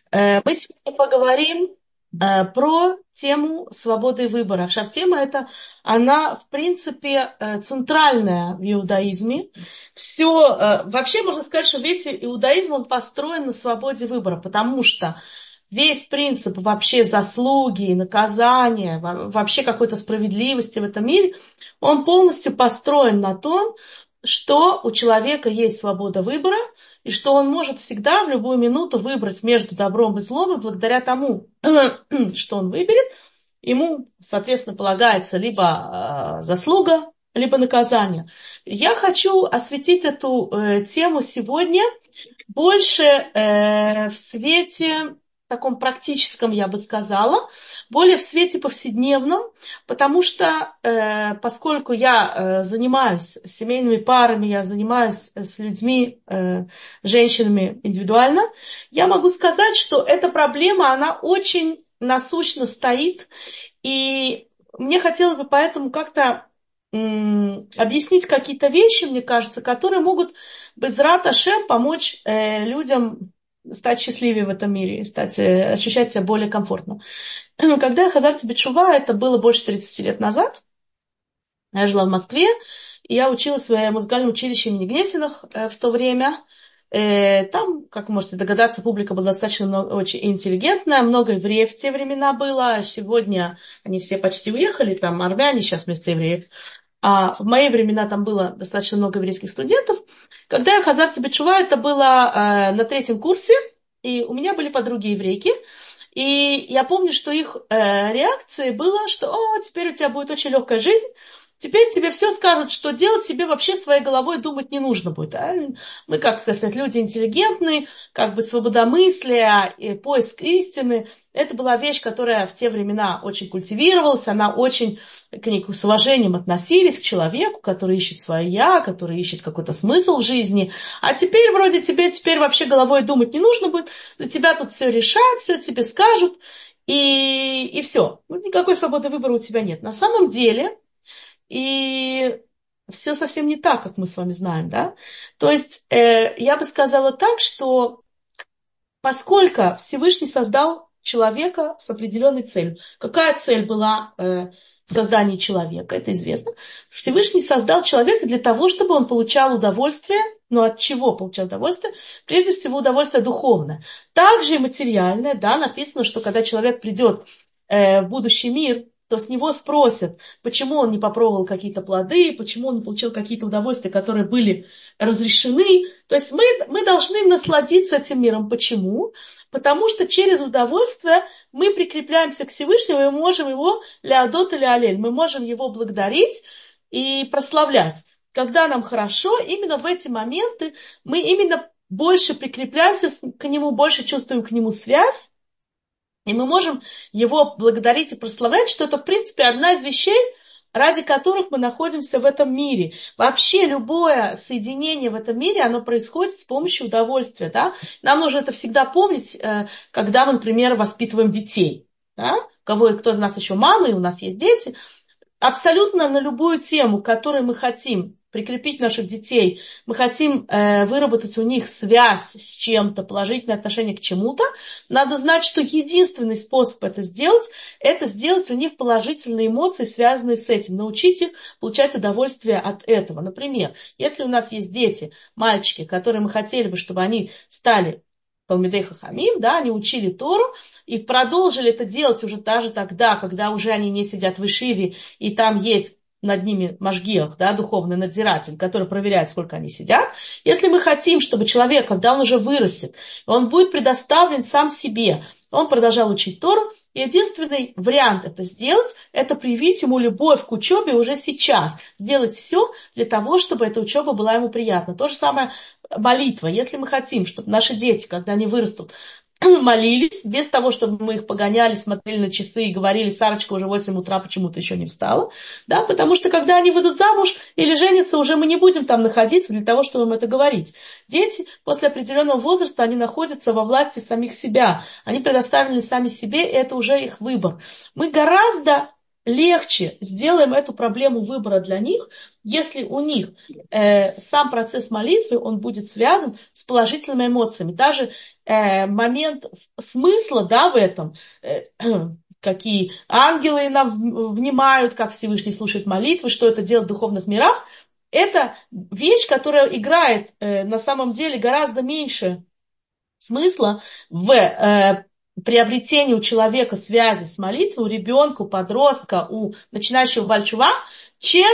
Мы сегодня поговорим про тему свободы выбора. Тема эта, она, в принципе, центральная в иудаизме. Вообще можно сказать, что весь иудаизм, он построен на свободе выбора, потому что весь принцип вообще заслуги, наказания, вообще какой-то справедливости в этом мире, он полностью построен на том, что у человека есть свобода выбора, и что он может всегда в любую минуту выбрать между добром и злом, и благодаря тому, что он выберет, ему, соответственно, полагается либо заслуга, либо наказание. Я хочу осветить эту тему сегодня больше в свете таком практическом, я бы сказала, более в свете повседневном, потому что поскольку я занимаюсь семейными парами, я занимаюсь с людьми, женщинами индивидуально, я могу сказать, что эта проблема, она очень насущно стоит, и мне хотелось бы поэтому как-то объяснить какие-то вещи, мне кажется, которые могут безрат Ашем помочь людям стать счастливее в этом мире, ощущать себя более комфортно. Когда я хазарти бетшува, это было больше 30 лет назад, я жила в Москве, и я училась в музыкальном училище имени Гнесиных в то время. Там, как вы можете догадаться, публика была достаточно очень интеллигентная, много евреев в те времена было. Сегодня они все почти уехали, там армяне сейчас вместо евреев. А в мои времена там было достаточно много еврейских студентов. Когда я хазарти бетшува, это было на 3-м курсе, и у меня были подруги еврейки. И я помню, что их реакцией было, что теперь у тебя будет очень легкая жизнь, теперь тебе все скажут, что делать, тебе вообще своей головой думать не нужно будет. Мы, как сказать, люди интеллигентные, как бы свободомыслие, и поиск истины. Это была вещь, которая в те времена очень культивировалась, она очень к ней с уважением относились к человеку, который ищет свое я, который ищет какой-то смысл в жизни. А теперь вроде тебе теперь вообще головой думать не нужно будет, за тебя тут все решают, все тебе скажут, и все. Никакой свободы выбора у тебя нет. На самом деле, и все совсем не так, как мы с вами знаем, да? То есть я бы сказала так, что поскольку Всевышний создал человека с определенной целью. Какая цель была в создании человека? Это известно. Всевышний создал человека для того, чтобы он получал удовольствие. Но от чего получал удовольствие? Прежде всего, удовольствие духовное. Также и материальное. Да, написано, что когда человек придет в будущий мир, то с него спросят, почему он не попробовал какие-то плоды, почему он не получил какие-то удовольствия, которые были разрешены. То есть мы должны насладиться этим миром. Почему? Потому что через удовольствие мы прикрепляемся к Всевышнему, и мы можем его леодот или алель, мы можем его благодарить и прославлять. Когда нам хорошо, именно в эти моменты мы именно больше прикрепляемся к нему, больше чувствуем к нему связь, и мы можем его благодарить и прославлять, что это, в принципе, одна из вещей, ради которых мы находимся в этом мире. Вообще любое соединение в этом мире, оно происходит с помощью удовольствия. Да? Нам нужно это всегда помнить, когда мы, например, воспитываем детей. Да? Кто из нас еще мамы, и у нас есть дети. Абсолютно на любую тему, которой мы хотим прикрепить наших детей, мы хотим выработать у них связь с чем-то, положительное отношение к чему-то, надо знать, что единственный способ это сделать у них положительные эмоции, связанные с этим, научить их получать удовольствие от этого. Например, если у нас есть дети, мальчики, которые мы хотели бы, чтобы они стали Талмидей Хахамим, да, они учили Тору и продолжили это делать уже даже тогда, когда уже они не сидят в Ишиве, и там есть над ними машгиах, да, духовный надзиратель, который проверяет, сколько они сидят. Если мы хотим, чтобы человек, когда он уже вырастет, он будет предоставлен сам себе, он продолжал учить Тору, единственный вариант это сделать, это привить ему любовь к учебе уже сейчас. Сделать все для того, чтобы эта учеба была ему приятна. То же самое молитва. Если мы хотим, чтобы наши дети, когда они вырастут, молились, без того, чтобы мы их погоняли, смотрели на часы и говорили: Сарочка уже в 8 утра почему-то еще не встала. Да? Потому что когда они выйдут замуж или женятся, уже мы не будем там находиться для того, чтобы им это говорить. Дети после определенного возраста, они находятся во власти самих себя. Они предоставлены сами себе, и это уже их выбор. Мы гораздо легче сделаем эту проблему выбора для них, если у них сам процесс молитвы, он будет связан с положительными эмоциями. Даже момент смысла, да, в этом, какие ангелы нам внимают, как Всевышний слушает молитвы, что это делает в духовных мирах, это вещь, которая играет на самом деле гораздо меньше смысла в приобретении у человека связи с молитвой, у ребенка, у подростка, у начинающего бальчува, чем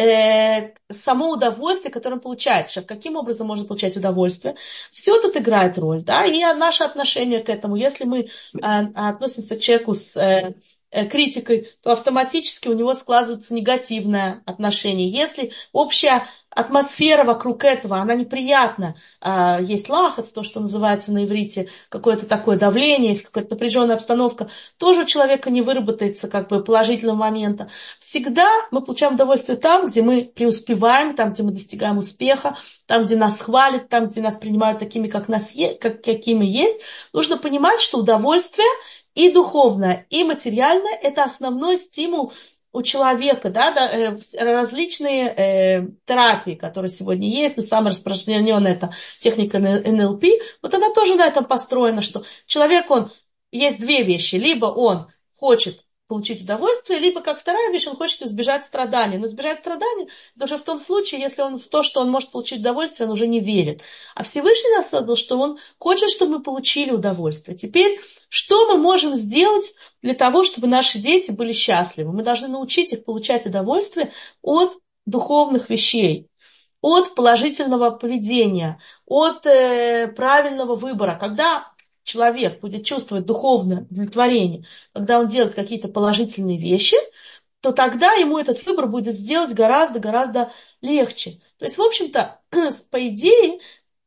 само удовольствие, которое он получает. Сейчас, каким образом можно получать удовольствие? Все тут играет роль, да, и наше отношение к этому. Если мы относимся к человеку с критикой, то автоматически у него складывается негативное отношение. Если общая атмосфера вокруг этого, она неприятна, есть лахац, то, что называется на иврите, какое-то такое давление, есть какая-то напряженная обстановка, тоже у человека не выработается как бы положительного момента. Всегда мы получаем удовольствие там, где мы преуспеваем, там, где мы достигаем успеха, там, где нас хвалят, там, где нас принимают такими, какими есть. Нужно понимать, что удовольствие и духовное, и материальное – это основной стимул у человека, да, различные терапии, которые сегодня есть, но самая распространенная это техника НЛП, вот она тоже на этом построена, что человек, есть две вещи, либо он хочет получить удовольствие, либо, как вторая вещь, он хочет избежать страданий. Но избежать страданий, это уже в том случае, если он в то, что он может получить удовольствие, он уже не верит. А Всевышний нас создал, что он хочет, чтобы мы получили удовольствие. Теперь, что мы можем сделать для того, чтобы наши дети были счастливы? Мы должны научить их получать удовольствие от духовных вещей, от положительного поведения, от правильного выбора. Когда человек будет чувствовать духовное удовлетворение, когда он делает какие-то положительные вещи, то тогда ему этот выбор будет сделать гораздо-гораздо легче. То есть, в общем-то, по идее,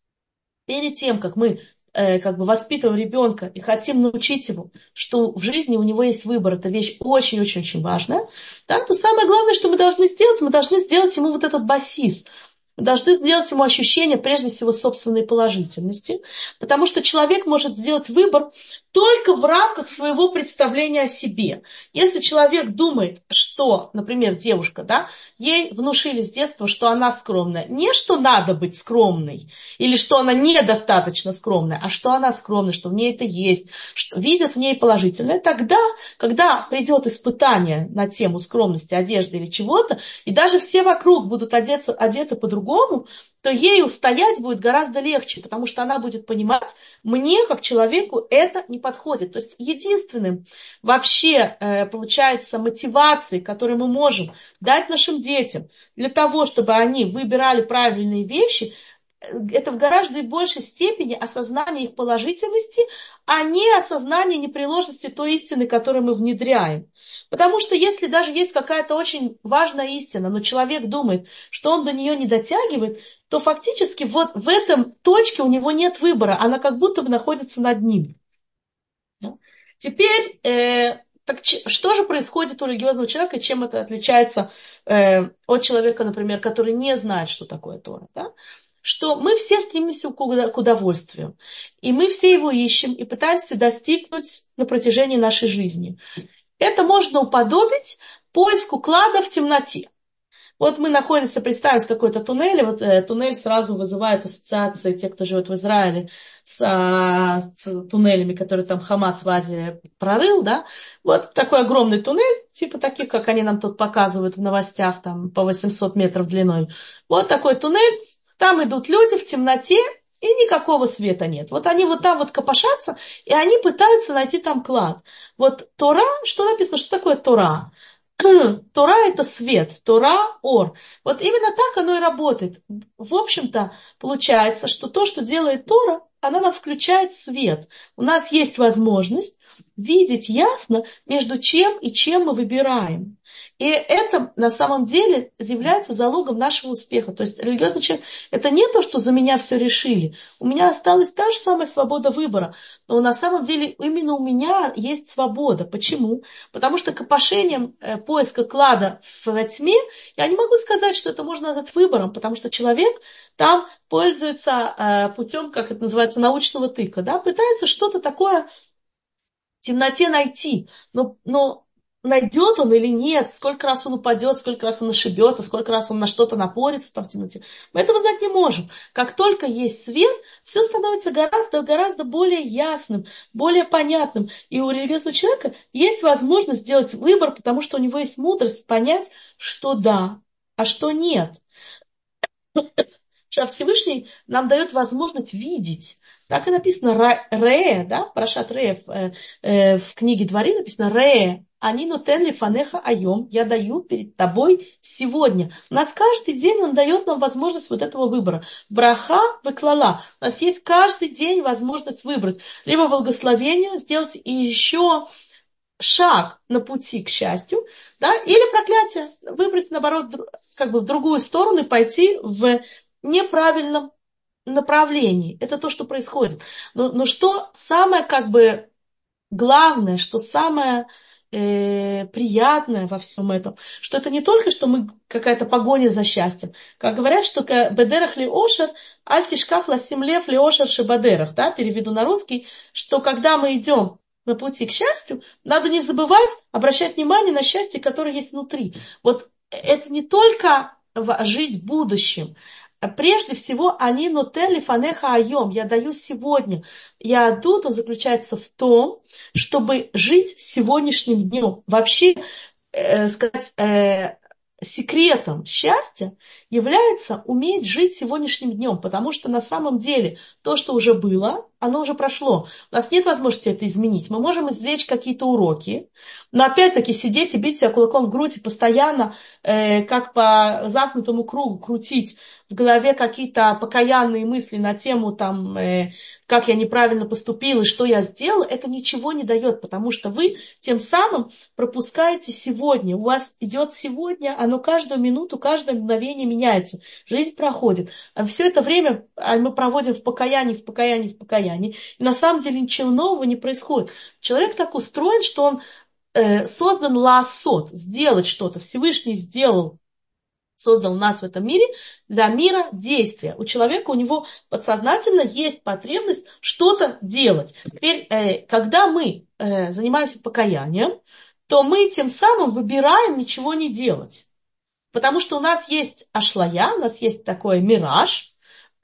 перед тем, как мы как бы воспитываем ребенка и хотим научить его, что в жизни у него есть выбор, это вещь очень-очень-очень важная, да, то самое главное, что мы должны сделать ему вот этот басис. Мы должны сделать ему ощущение, прежде всего, собственной положительности, потому что человек может сделать выбор только в рамках своего представления о себе. Если человек думает, что, например, девушка, да, ей внушили с детства, что она скромная, не что надо быть скромной, или что она недостаточно скромная, а что она скромная, что в ней это есть, что видят в ней положительное, тогда, когда придет испытание на тему скромности, одежды или чего-то, и даже все вокруг будут одеты по-другому, то ей устоять будет гораздо легче, потому что она будет понимать, мне, как человеку, это не подходит. То есть единственным вообще, получается, мотивацией, которую мы можем дать нашим детям для того, чтобы они выбирали правильные вещи, это в гораздо большей степени осознание их положительности, а не осознание непреложности той истины, которую мы внедряем. Потому что если даже есть какая-то очень важная истина, но человек думает, что он до нее не дотягивает, то фактически вот в этом точке у него нет выбора, она как будто бы находится над ним. Теперь, так что же происходит у религиозного человека, и чем это отличается от человека, например, который не знает, что такое Тора? Да? Что мы все стремимся к удовольствию, и мы все его ищем и пытаемся достигнуть на протяжении нашей жизни. Это можно уподобить поиску клада в темноте. Вот мы находимся, представим, в какой-то туннеле, вот туннель сразу вызывает ассоциации, те, кто живет в Израиле, с туннелями, которые там Хамас в Азии прорыл, да, вот такой огромный туннель, типа таких, как они нам тут показывают в новостях, там по 800 метров длиной, вот такой туннель, там идут люди в темноте, и никакого света нет. Вот они вот там вот копошатся, и они пытаются найти там клад. Вот Тора, что написано, что такое Тора? Тора – это свет, Тора – ор. Вот именно так оно и работает. В общем-то, получается, что то, что делает Тора, она нам включает свет. У нас есть возможность видеть ясно, между чем и чем мы выбираем. И это на самом деле является залогом нашего успеха. То есть религиозный человек – это не то, что за меня все решили. У меня осталась та же самая свобода выбора. Но на самом деле именно у меня есть свобода. Почему? Потому что копошением поиска клада в тьме я не могу сказать, что это можно назвать выбором, потому что человек там пользуется путем, как это называется, научного тыка. Да? Пытается что-то такое в темноте найти. Но найдет он или нет, сколько раз он упадет, сколько раз он ошибется, сколько раз он на что-то напорится там в темноте. Мы этого знать не можем. Как только есть свет, все становится гораздо более ясным, более понятным. И у религиозного человека есть возможность сделать выбор, потому что у него есть мудрость понять, что да, а что нет. Сейчас Всевышний нам дает возможность видеть. Так и написано Ре, да, в Парашат Ре, в книге Дворим написано Ре, они нотен лифанеха айом, я даю перед тобой сегодня. У нас каждый день он дает нам возможность вот этого выбора. Браха выклала. У нас есть каждый день возможность выбрать. Либо благословение сделать и еще шаг на пути к счастью, да, или проклятие, выбрать, наоборот, как бы в другую сторону и пойти в неправильном направлении. Это то, что происходит. Но что самое как бы главное, что самое приятное во всем этом, что это не только, что мы какая-то погоня за счастьем. Как говорят, что бедерах ли ошер, аль тишках ласим лев ли ошер шибадерах, да, переведу на русский, что когда мы идем на пути к счастью, надо не забывать обращать внимание на счастье, которое есть внутри. Вот это не только жить в будущем. Прежде всего, они нотели фанеха айом, я даю сегодня. Я адут, он заключается в том, чтобы жить сегодняшним днем. Вообще, сказать, секретом счастья является уметь жить сегодняшним днем, потому что на самом деле то, что уже было, оно уже прошло. У нас нет возможности это изменить. Мы можем извлечь какие-то уроки, но опять-таки сидеть и бить себя кулаком в грудь и постоянно, как по замкнутому кругу, крутить в голове какие-то покаянные мысли на тему, там, как я неправильно поступил и что я сделал, это ничего не дает, потому что вы тем самым пропускаете сегодня. У вас идет сегодня, оно каждую минуту, каждое мгновение меняется. Жизнь проходит. А все это время мы проводим в покаянии, в покаянии, в покаянии. И на самом деле ничего нового не происходит. Человек так устроен, что он создан лаасот, сделать что-то. Всевышний создал нас в этом мире для мира действия. У человека, у него подсознательно есть потребность что-то делать. Теперь, когда мы занимаемся покаянием, то мы тем самым выбираем ничего не делать. Потому что у нас есть ашлая, у нас есть такой мираж,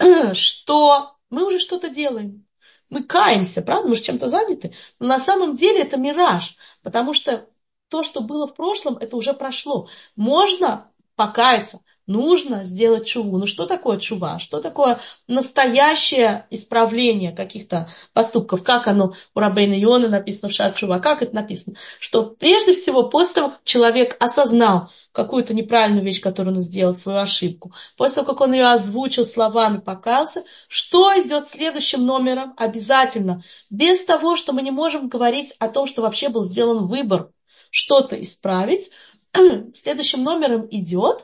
что мы уже что-то делаем. Мы каемся, правда? Мы же чем-то заняты. Но на самом деле это мираж. Потому что то, что было в прошлом, это уже прошло. Можно покаяться, нужно сделать чуву. Ну что такое чува? Что такое настоящее исправление каких-то поступков? Как оно у Рабейна Йона написано в Шат Чува? Как это написано? Что прежде всего, после того, как человек осознал какую-то неправильную вещь, которую он сделал, свою ошибку, после того, как он ее озвучил словами, покаялся, что идет следующим номером? Обязательно. Без того, что мы не можем говорить о том, что вообще был сделан выбор что-то исправить, следующим номером идет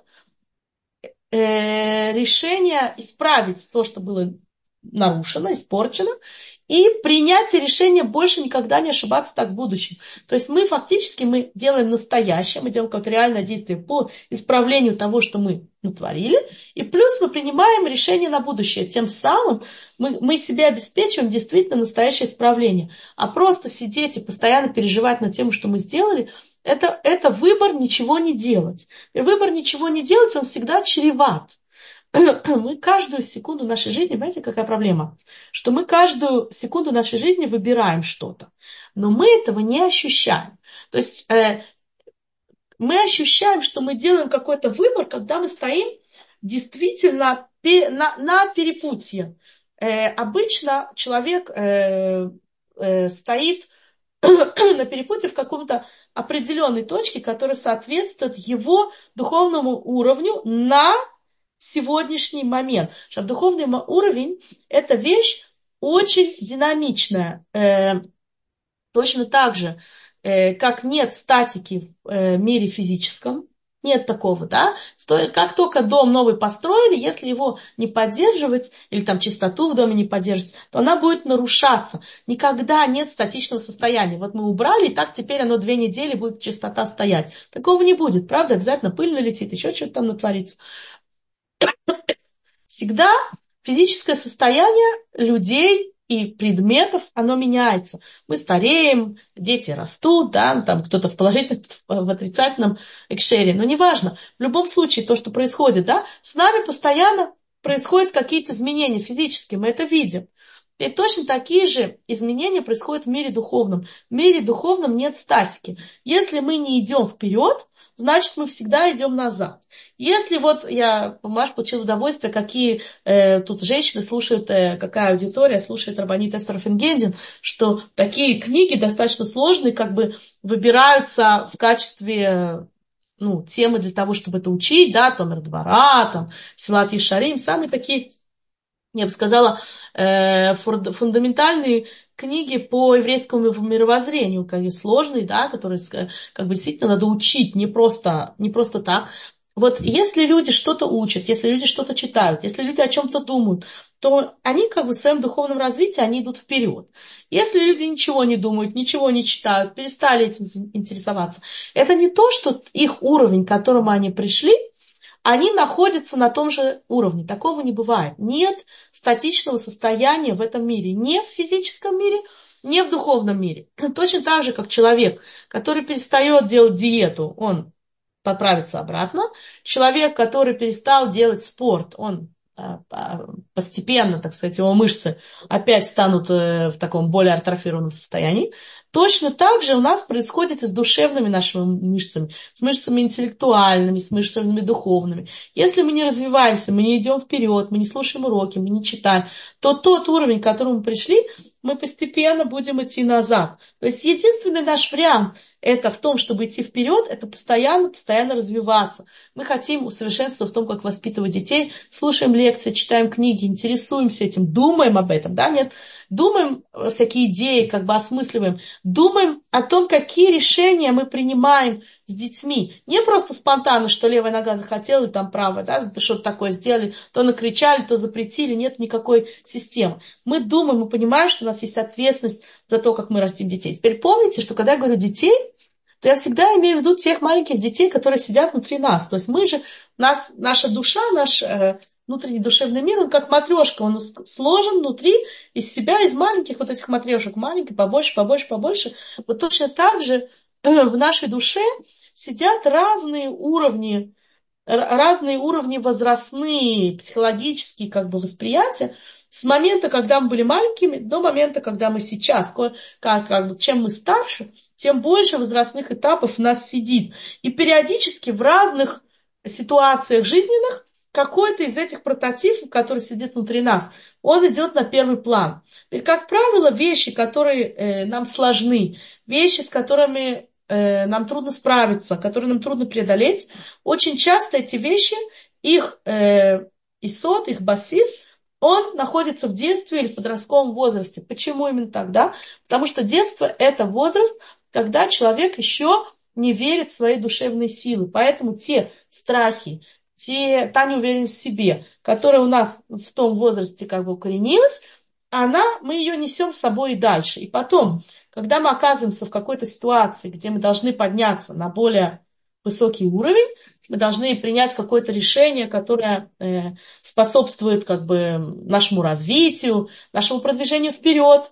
решение исправить то, что было нарушено, испорчено, и принятие решения больше никогда не ошибаться так в будущем. То есть мы фактически делаем настоящее, мы делаем какое-то реальное действие по исправлению того, что мы натворили, и плюс мы принимаем решение на будущее. Тем самым мы себе обеспечиваем действительно настоящее исправление. А просто сидеть и постоянно переживать на тему, что мы сделали, это выбор ничего не делать. И выбор ничего не делать, он всегда чреват. Мы каждую секунду нашей жизни, понимаете, какая проблема? Что мы каждую секунду нашей жизни выбираем что-то. Но мы этого не ощущаем. То есть мы ощущаем, что мы делаем какой-то выбор, когда мы стоим действительно на перепутье. Обычно человек стоит на перепутье в каком-то определенной точке, которая соответствует его духовному уровню на сегодняшний момент. Что духовный уровень – это вещь очень динамичная. Точно так же, как нет статики в мире физическом, нет такого, да? Как только дом новый построили, если его не поддерживать, или там чистоту в доме не поддерживать, то она будет нарушаться. Никогда нет статичного состояния. Вот мы убрали, и так теперь оно 2 недели будет чистота стоять. Такого не будет, правда? Обязательно пыль налетит, еще что-то там натворится. Всегда физическое состояние людей и предметов, оно меняется. Мы стареем, дети растут, да, там кто-то в положительном, в отрицательном экшере, но неважно. В любом случае, то, что происходит, да, с нами постоянно происходят какие-то изменения физические, мы это видим. И точно такие же изменения происходят в мире духовном. В мире духовном нет статики. Если мы не идем вперед, значит мы всегда идем назад. Если вот я, Маш, получил удовольствие, какие тут женщины слушают, какая аудитория слушает Рабанит Эстер Фингендин, что такие книги достаточно сложные, как бы выбираются в качестве темы для того, чтобы это учить, да, Томер Двора, там, Силат Ешарим, самые такие, я бы сказала, фундаментальные книги по еврейскому мировоззрению, как и сложные, да, которые как бы действительно надо учить, не просто так. Вот если люди что-то учат, если люди что-то читают, если люди о чем-то думают, то они как бы в своем духовном развитии, они идут вперед. Если люди ничего не думают, ничего не читают, перестали этим интересоваться, это не то, что их уровень, к которому они пришли, они находятся на том же уровне. Такого не бывает. Нет статичного состояния в этом мире. Не в физическом мире, не в духовном мире. Точно так же, как человек, который перестает делать диету, он поправится обратно. Человек, который перестал делать спорт, он постепенно, так сказать, его мышцы опять станут в таком более атрофированном состоянии. Точно так же у нас происходит и с душевными нашими мышцами, с мышцами интеллектуальными, с мышцами духовными. Если мы не развиваемся, мы не идем вперед, мы не слушаем уроки, мы не читаем, то тот уровень, к которому мы пришли, мы постепенно будем идти назад. То есть единственный наш вариант это в том, чтобы идти вперед, это постоянно развиваться. Мы хотим усовершенствоваться в том, как воспитывать детей, слушаем лекции, читаем книги, интересуемся этим, думаем об этом, да, нет? Думаем всякие идеи, как бы осмысливаем, думаем о том, какие решения мы принимаем с детьми. Не просто спонтанно, что левая нога захотела, и там правая, да, что-то такое сделали, то накричали, то запретили, нет никакой системы. Мы думаем, мы понимаем, что у нас есть ответственность за то, как мы растим детей. Теперь помните, что когда я говорю детей, то я всегда имею в виду тех маленьких детей, которые сидят внутри нас. То есть мы же, наша душа, наш внутренний душевный мир, он как матрешка, он сложен внутри из себя, из маленьких вот этих матрешек, маленьких, побольше, побольше, побольше. Вот точно так же в нашей душе сидят разные уровни возрастные, психологические как бы восприятия с момента, когда мы были маленькими, до момента, когда мы сейчас. Чем мы старше, тем больше возрастных этапов в нас сидит. И периодически в разных ситуациях жизненных какой-то из этих прототипов, который сидит внутри нас, он идет на первый план. И, как правило, вещи, которые нам сложны, вещи, с которыми нам трудно справиться, которые нам трудно преодолеть, очень часто эти вещи, их исод, их басис, он находится в детстве или в подростковом возрасте. Почему именно так, да? Потому что детство – это возраст, когда человек еще не верит в свои душевные силы. Поэтому те страхи, та неуверенность в себе, которая у нас в том возрасте как бы укоренилась, мы ее несем с собой и дальше. И потом, когда мы оказываемся в какой-то ситуации, где мы должны подняться на более высокий уровень, мы должны принять какое-то решение, которое способствует как бы нашему развитию, нашему продвижению вперед,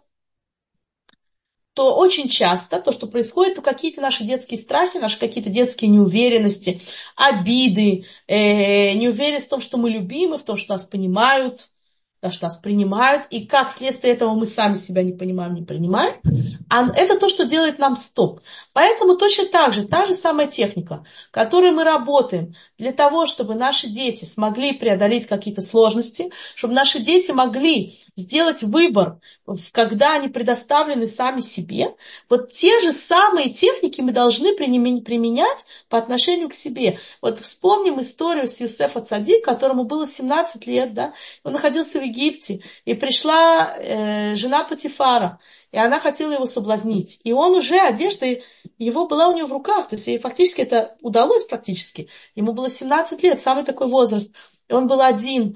то очень часто то, что происходит, то какие-то наши детские страхи, наши какие-то детские неуверенности, обиды, неуверенность в том, что мы любимы, в том, что нас понимают, что нас принимают, и как следствие этого мы сами себя не понимаем, не принимаем, это то, что делает нам стоп. Поэтому точно так же, та же самая техника, которой мы работаем для того, чтобы наши дети смогли преодолеть какие-то сложности, чтобы наши дети могли сделать выбор, когда они предоставлены сами себе, вот те же самые техники мы должны применять по отношению к себе. Вот вспомним историю с Юсефа Цадик, которому было 17 лет, да, он находился в Египте, и пришла жена Патифара, и она хотела его соблазнить. И он уже, одежда его была у него в руках, то есть ей фактически это удалось практически. Ему было 17 лет, самый такой возраст. И он был один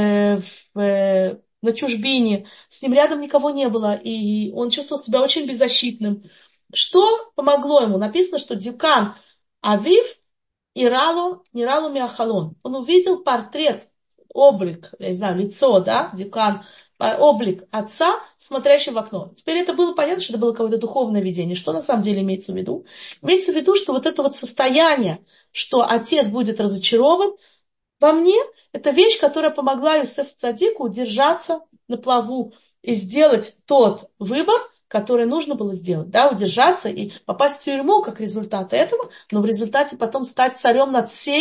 на чужбине, с ним рядом никого не было, и он чувствовал себя очень беззащитным. Что помогло ему? Написано, что Дюкан Авив Иралу Ниралу Миахалон. Он увидел портрет, облик, я не знаю, лицо, да, Дюкан облик отца, смотрящего в окно. Теперь это было понятно, что это было какое-то духовное видение. Что на самом деле имеется в виду? Имеется в виду, что вот это вот состояние, что отец будет разочарован, во мне это вещь, которая помогла Юсефу Цадику удержаться на плаву и сделать тот выбор, который нужно было сделать. Да, удержаться и попасть в тюрьму как результат этого, но в результате потом стать царем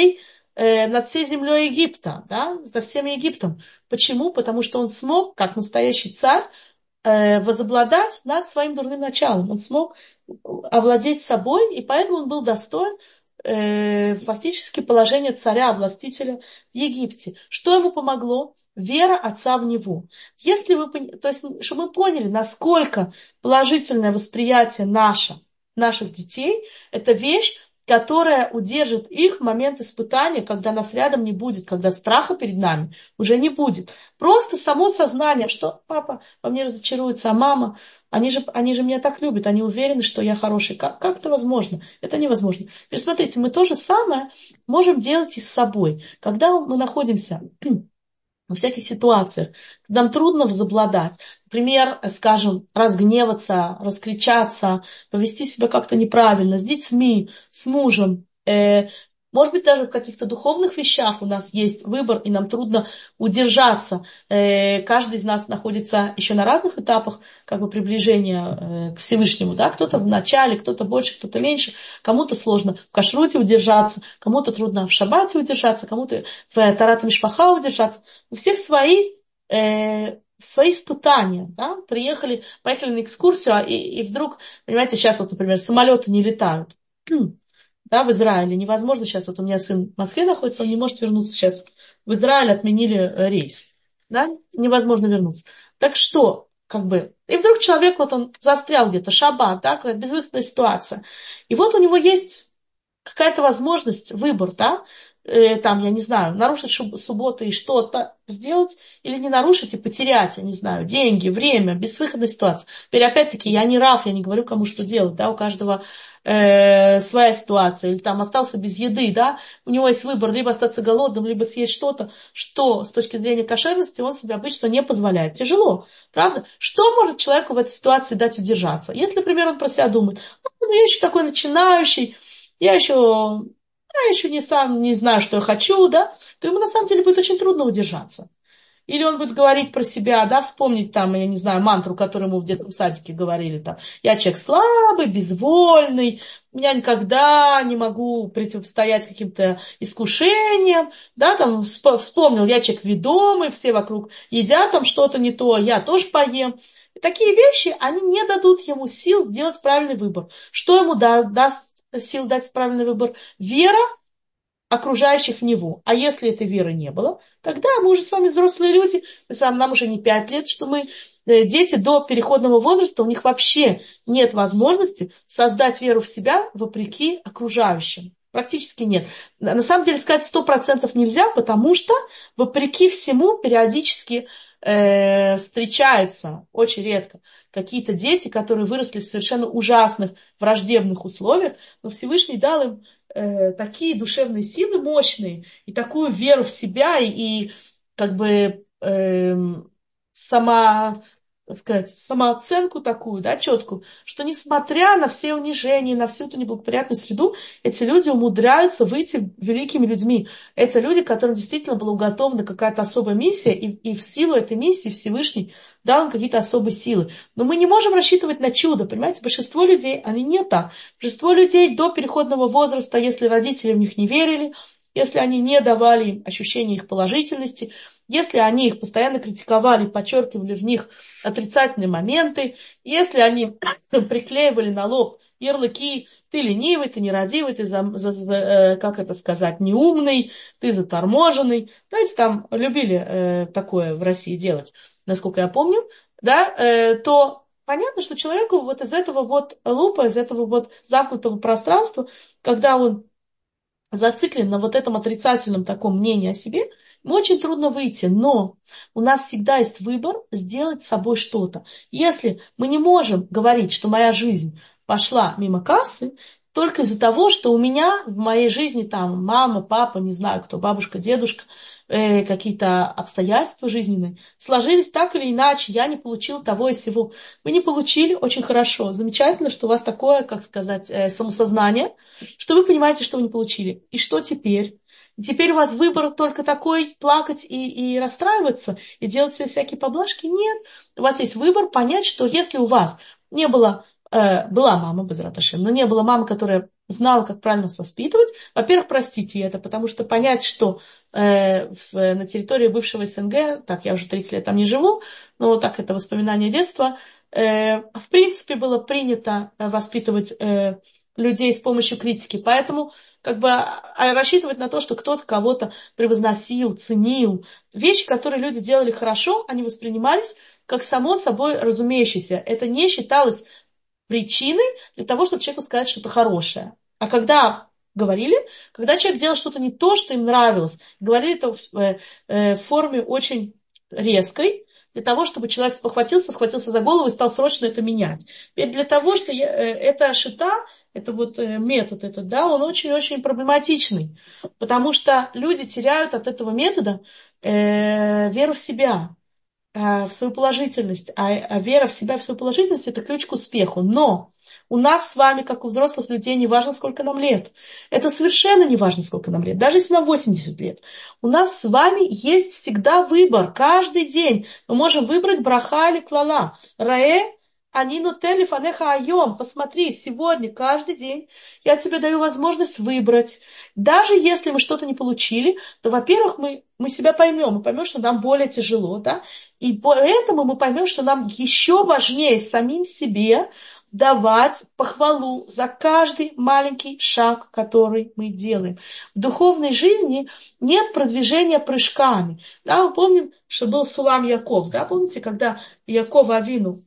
над всей землей Египта, да, над всем Египтом. Почему? Потому что он смог, как настоящий царь, возобладать над своим дурным началом. Он смог овладеть собой, и поэтому он был достоин фактически положения царя, властителя в Египте. Что ему помогло? Вера отца в него. Если вы, то есть, чтобы мы поняли, насколько положительное восприятие наших детей, это вещь, которая удержит их в момент испытания, когда нас рядом не будет, когда страха перед нами уже не будет. Просто само сознание, что папа во мне разочаруется, а мама, они же меня так любят, они уверены, что я хороший. Как это возможно? Это невозможно. Теперь смотрите, мы то же самое можем делать и с собой. Когда мы находимся во всяких ситуациях, когда нам трудно возобладать, например, скажем, разгневаться, раскричаться, повести себя как-то неправильно с детьми, с мужем, может быть, даже в каких-то духовных вещах у нас есть выбор, и нам трудно удержаться. Каждый из нас находится еще на разных этапах как бы, приближения к Всевышнему. Да? Кто-то в начале, кто-то больше, кто-то меньше. Кому-то сложно в кашруте удержаться, кому-то трудно в шаббате удержаться, кому-то в Тарат Мишпаха удержаться. У всех свои испытания. Да? Поехали на экскурсию, и вдруг, понимаете, сейчас вот, например, самолеты не летают. Да, в Израиле невозможно сейчас, вот у меня сын в Москве находится, он не может вернуться сейчас. В Израиль отменили рейс. Да, невозможно вернуться. Так что, как бы, и вдруг человек, вот он застрял где-то, шаббат, да, какая-то безвыходная ситуация. И вот у него есть какая-то возможность, выбор, да, там, я не знаю, нарушить субботу и что-то сделать, или не нарушить и потерять, я не знаю, деньги, время, безвыходная ситуация. Теперь, опять-таки, я не рав, я не говорю, кому что делать, да, у каждого своя ситуация, или там остался без еды, да, у него есть выбор, либо остаться голодным, либо съесть что-то, что с точки зрения кошерности он себе обычно не позволяет. Тяжело, правда? Что может человеку в этой ситуации дать удержаться? Если, например, он про себя думает, ну, я еще такой начинающий, я еще не знаю, что я хочу, да, то ему на самом деле будет очень трудно удержаться. Или он будет говорить про себя, да, вспомнить там, я не знаю, мантру, которую ему в детском садике говорили, там, я человек слабый, безвольный, я никогда не могу противостоять каким-то искушениям, да, там, вспомнил, я человек ведомый, все вокруг едят там что-то не то, я тоже поем. И такие вещи, они не дадут ему сил сделать правильный выбор. Что ему даст сил дать правильный выбор? Вера окружающих в него. А если этой веры не было, тогда мы уже с вами взрослые люди, нам уже не 5 лет, что мы дети до переходного возраста, у них вообще нет возможности создать веру в себя вопреки окружающим. Практически нет. На самом деле сказать 100% нельзя, потому что вопреки всему периодически встречаются, очень редко, какие-то дети, которые выросли в совершенно ужасных враждебных условиях, но Всевышний дал им такие душевные силы мощные и такую веру в себя и как бы так сказать, самооценку такую, да, четкую, что несмотря на все унижения, на всю эту неблагоприятную среду, эти люди умудряются выйти великими людьми. Это люди, которым действительно была уготована какая-то особая миссия, и в силу этой миссии Всевышний дал им какие-то особые силы. Но мы не можем рассчитывать на чудо, понимаете? Большинство людей, они не так. Большинство людей до переходного возраста, если родители в них не верили, если они не давали им ощущения их положительности, если они их постоянно критиковали, подчеркивали в них отрицательные моменты, если они приклеивали на лоб ярлыки, ты ленивый, ты нерадивый, ты, как это сказать, неумный, ты заторможенный. Знаете, там любили такое в России делать, насколько я помню, да, то понятно, что человеку вот из этого вот лупа, из этого вот замкнутого пространства, когда он зациклен на вот этом отрицательном таком мнении о себе, ему очень трудно выйти, но у нас всегда есть выбор сделать с собой что-то. Если мы не можем говорить, что моя жизнь пошла мимо кассы, только из-за того, что у меня в моей жизни там мама, папа, не знаю кто, бабушка, дедушка, какие-то обстоятельства жизненные сложились так или иначе, я не получил того и сего. Вы не получили, очень хорошо, замечательно, что у вас такое, как сказать, самосознание, что вы понимаете, что вы не получили. И что теперь? И теперь у вас выбор только такой, плакать и расстраиваться, и делать себе всякие поблажки? Нет. У вас есть выбор понять, что если у вас не было, была мама, Безрат Ашем, но не было мамы, которая знала, как правильно нас воспитывать, во-первых, простите это, потому что понять, что на территории бывшего СНГ, так, я уже 30 лет там не живу, но так, это воспоминания детства, в принципе, было принято воспитывать людей с помощью критики, поэтому как бы рассчитывать на то, что кто-то кого-то превозносил, ценил. Вещи, которые люди делали хорошо, они воспринимались как само собой разумеющееся. Это не считалось причиной для того, чтобы человеку сказать что-то хорошее. А когда говорили, когда человек делал что-то не то, что им нравилось, говорили это в форме очень резкой, для того, чтобы человек спохватился, схватился за голову и стал срочно это менять. Ведь для того, что эта шита, это вот метод этот, да, он очень-очень проблематичный, потому что люди теряют от этого метода веру в себя, в свою положительность. А вера в себя, в свою положительность — это ключ к успеху. Но у нас с вами, как у взрослых людей, не важно, сколько нам лет. Это совершенно не важно, сколько нам лет. Даже если нам 80 лет. У нас с вами есть всегда выбор. Каждый день мы можем выбрать браха или клала. Раэ анину телефанеха айом. Посмотри, сегодня, каждый день я тебе даю возможность выбрать. Даже если мы что-то не получили, то, во-первых, мы себя поймем. Мы поймем, что нам более тяжело, да? И поэтому мы поймем, что нам еще важнее самим себе давать похвалу за каждый маленький шаг, который мы делаем. В духовной жизни нет продвижения прыжками. Да, мы помним, что был Сулам Яков. Да, помните, когда Яков Авину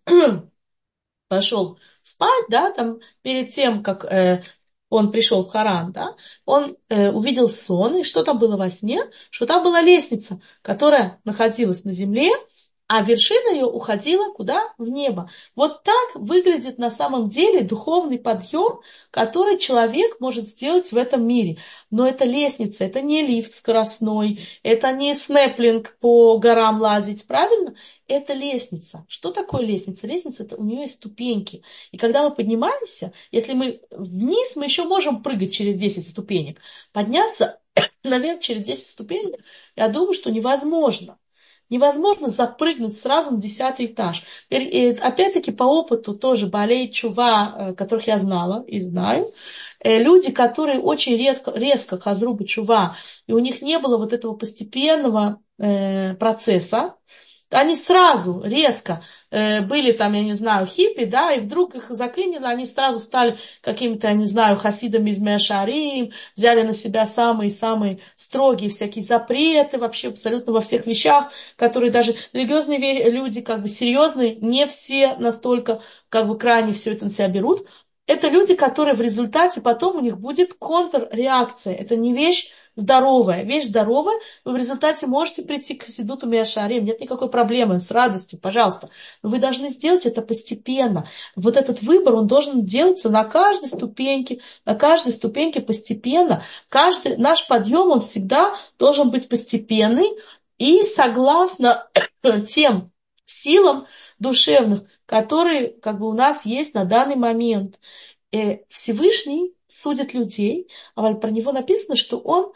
пошел спать, да, там перед тем, как он пришел в Харан, да, он увидел сон, и что там было во сне? Что там была лестница, которая находилась на земле, а вершина ее уходила куда? В небо. Вот так выглядит на самом деле духовный подъем, который человек может сделать в этом мире. Но это лестница, это не лифт скоростной, это не снеплинг по горам лазить, правильно? Это лестница. Что такое лестница? Лестница — это у нее есть ступеньки. И когда мы поднимаемся, если мы вниз, мы еще можем прыгать через 10 ступенек. Подняться наверх через 10 ступенек, я думаю, что невозможно. Невозможно запрыгнуть сразу на 10-й этаж. И опять-таки по опыту тоже болей чува, которых я знала и знаю, люди, которые очень резко хазру чува, и у них не было вот этого постепенного процесса, они сразу резко были там, я не знаю, хиппи, да, и вдруг их заклинило, они сразу стали какими-то, я не знаю, хасидами из Меашарим, взяли на себя самые-самые строгие всякие запреты вообще абсолютно во всех вещах, которые даже религиозные люди, как бы серьезные, не все настолько, как бы крайне все это на себя берут. Это люди, которые в результате потом у них будет контрреакция. Это не вещь здоровая. Вещь здоровая, вы в результате можете прийти к Хасидуту Миашарим, нет никакой проблемы, с радостью, пожалуйста. Но вы должны сделать это постепенно. Вот этот выбор, он должен делаться на каждой ступеньке постепенно. Каждый наш подъем, он всегда должен быть постепенный и согласно тем силам душевных, которые как бы у нас есть на данный момент. Всевышний судит людей, а про него написано, что он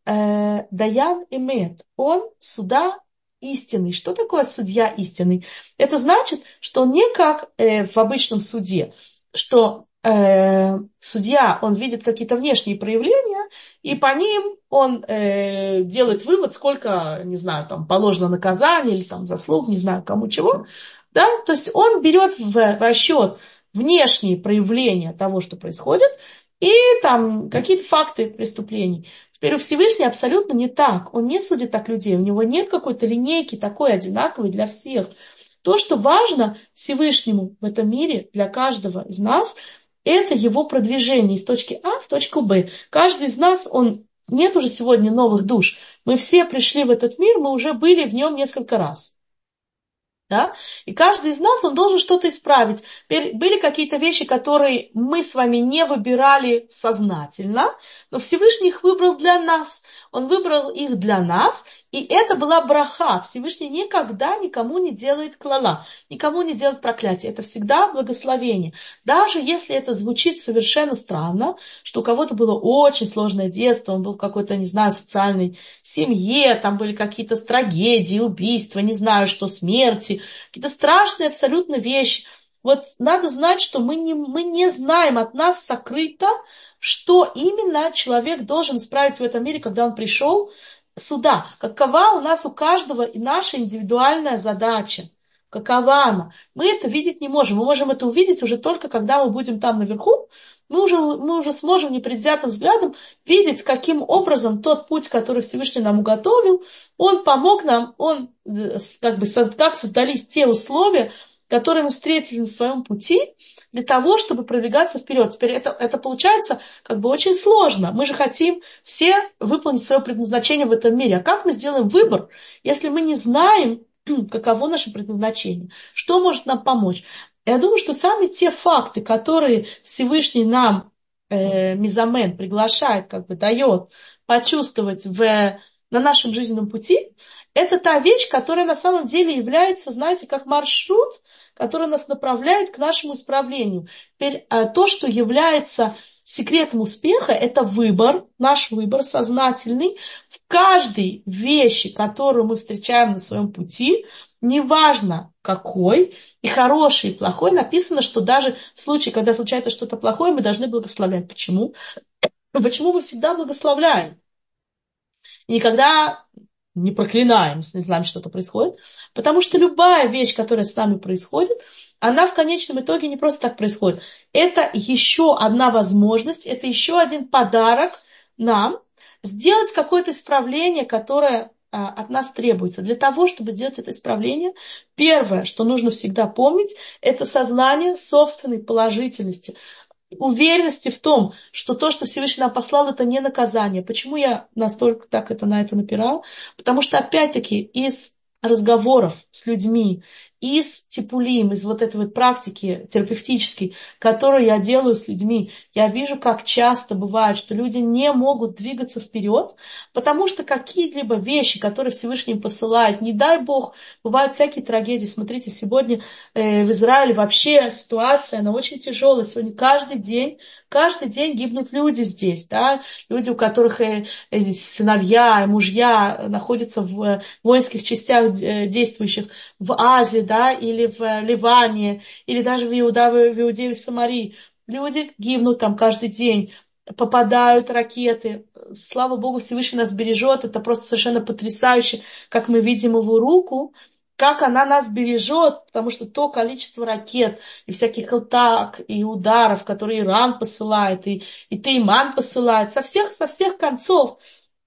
Даян Эмет, он суда истинный. Что такое судья истинный? Это значит, что он не как в обычном суде, что судья, он видит какие-то внешние проявления, и по ним он делает вывод, сколько, не знаю, там положено наказание или там заслуг, не знаю, кому чего. Да? То есть он берет в расчет внешние проявления того, что происходит, и там какие-то факты преступлений. Теперь у Всевышнего абсолютно не так. Он не судит так людей. У него нет какой-то линейки такой одинаковой для всех. То, что важно Всевышнему в этом мире для каждого из нас, это его продвижение из точки А в точку Б. Каждый из нас, нет уже сегодня новых душ. Мы все пришли в этот мир, мы уже были в нем несколько раз. Да? И каждый из нас, он должен что-то исправить. Были какие-то вещи, которые мы с вами не выбирали сознательно, но Всевышний их выбрал для нас. Он выбрал их для нас, и это была браха. Всевышний никогда никому не делает клала, никому не делает проклятие. Это всегда благословение. Даже если это звучит совершенно странно, что у кого-то было очень сложное детство, он был в какой-то, не знаю, социальной семье, там были какие-то трагедии, убийства, не знаю, что, смерти, какие-то страшные абсолютно вещи. Вот надо знать, что мы не знаем, от нас сокрыто, что именно человек должен исправить в этом мире, когда он пришел сюда. Какова у нас у каждого и наша индивидуальная задача. Какова она? Мы это видеть не можем. Мы можем это увидеть уже только, когда мы будем там наверху. Мы уже сможем непредвзятым взглядом видеть, каким образом тот путь, который Всевышний нам уготовил, он помог нам, как создались те условия, которые мы встретили на своем пути, для того, чтобы продвигаться вперед. Теперь это получается как бы очень сложно. Мы же хотим все выполнить свое предназначение в этом мире. А как мы сделаем выбор, если мы не знаем, каково наше предназначение? Что может нам помочь? Я думаю, что сами те факты, которые Всевышний нам, Мизамен, приглашает, как бы дает почувствовать на нашем жизненном пути, это та вещь, которая на самом деле является, знаете, как маршрут, который нас направляет к нашему исправлению. Теперь то, что является секретом успеха, это выбор, наш выбор сознательный в каждой вещи, которую мы встречаем на своем пути, неважно какой, и хороший, и плохой, написано, что даже в случае, когда случается что-то плохое, мы должны благословлять. Почему? Почему мы всегда благословляем? И никогда не проклинаем, если с нами что-то происходит. Потому что любая вещь, которая с нами происходит, она в конечном итоге не просто так происходит. Это еще одна возможность, это еще один подарок нам сделать какое-то исправление, которое от нас требуется. Для того, чтобы сделать это исправление, первое, что нужно всегда помнить, это сознание собственной положительности, уверенности в том, что то, что Всевышний нам послал, это не наказание. Почему я настолько так на это напираю? Потому что, опять-таки, из разговоров с людьми, из типулим, из вот этой вот практики терапевтической, которую я делаю с людьми, я вижу, как часто бывает, что люди не могут двигаться вперед, потому что какие-либо вещи, которые Всевышний им посылает, не дай Бог, бывают всякие трагедии. Смотрите, сегодня в Израиле вообще ситуация, она очень тяжелая. Сегодня каждый день гибнут люди здесь, да, люди, у которых сыновья, мужья находятся в воинских частях действующих в Азии, да, или в Ливане, или даже в Иудее, в Самарии. Люди гибнут там каждый день, попадают ракеты. Слава Богу, Всевышний нас бережет. Это просто совершенно потрясающе, как мы видим его руку, как она нас бережет, потому что то количество ракет и всяких атак и ударов, которые Иран посылает, и Тейман посылает, со всех концов.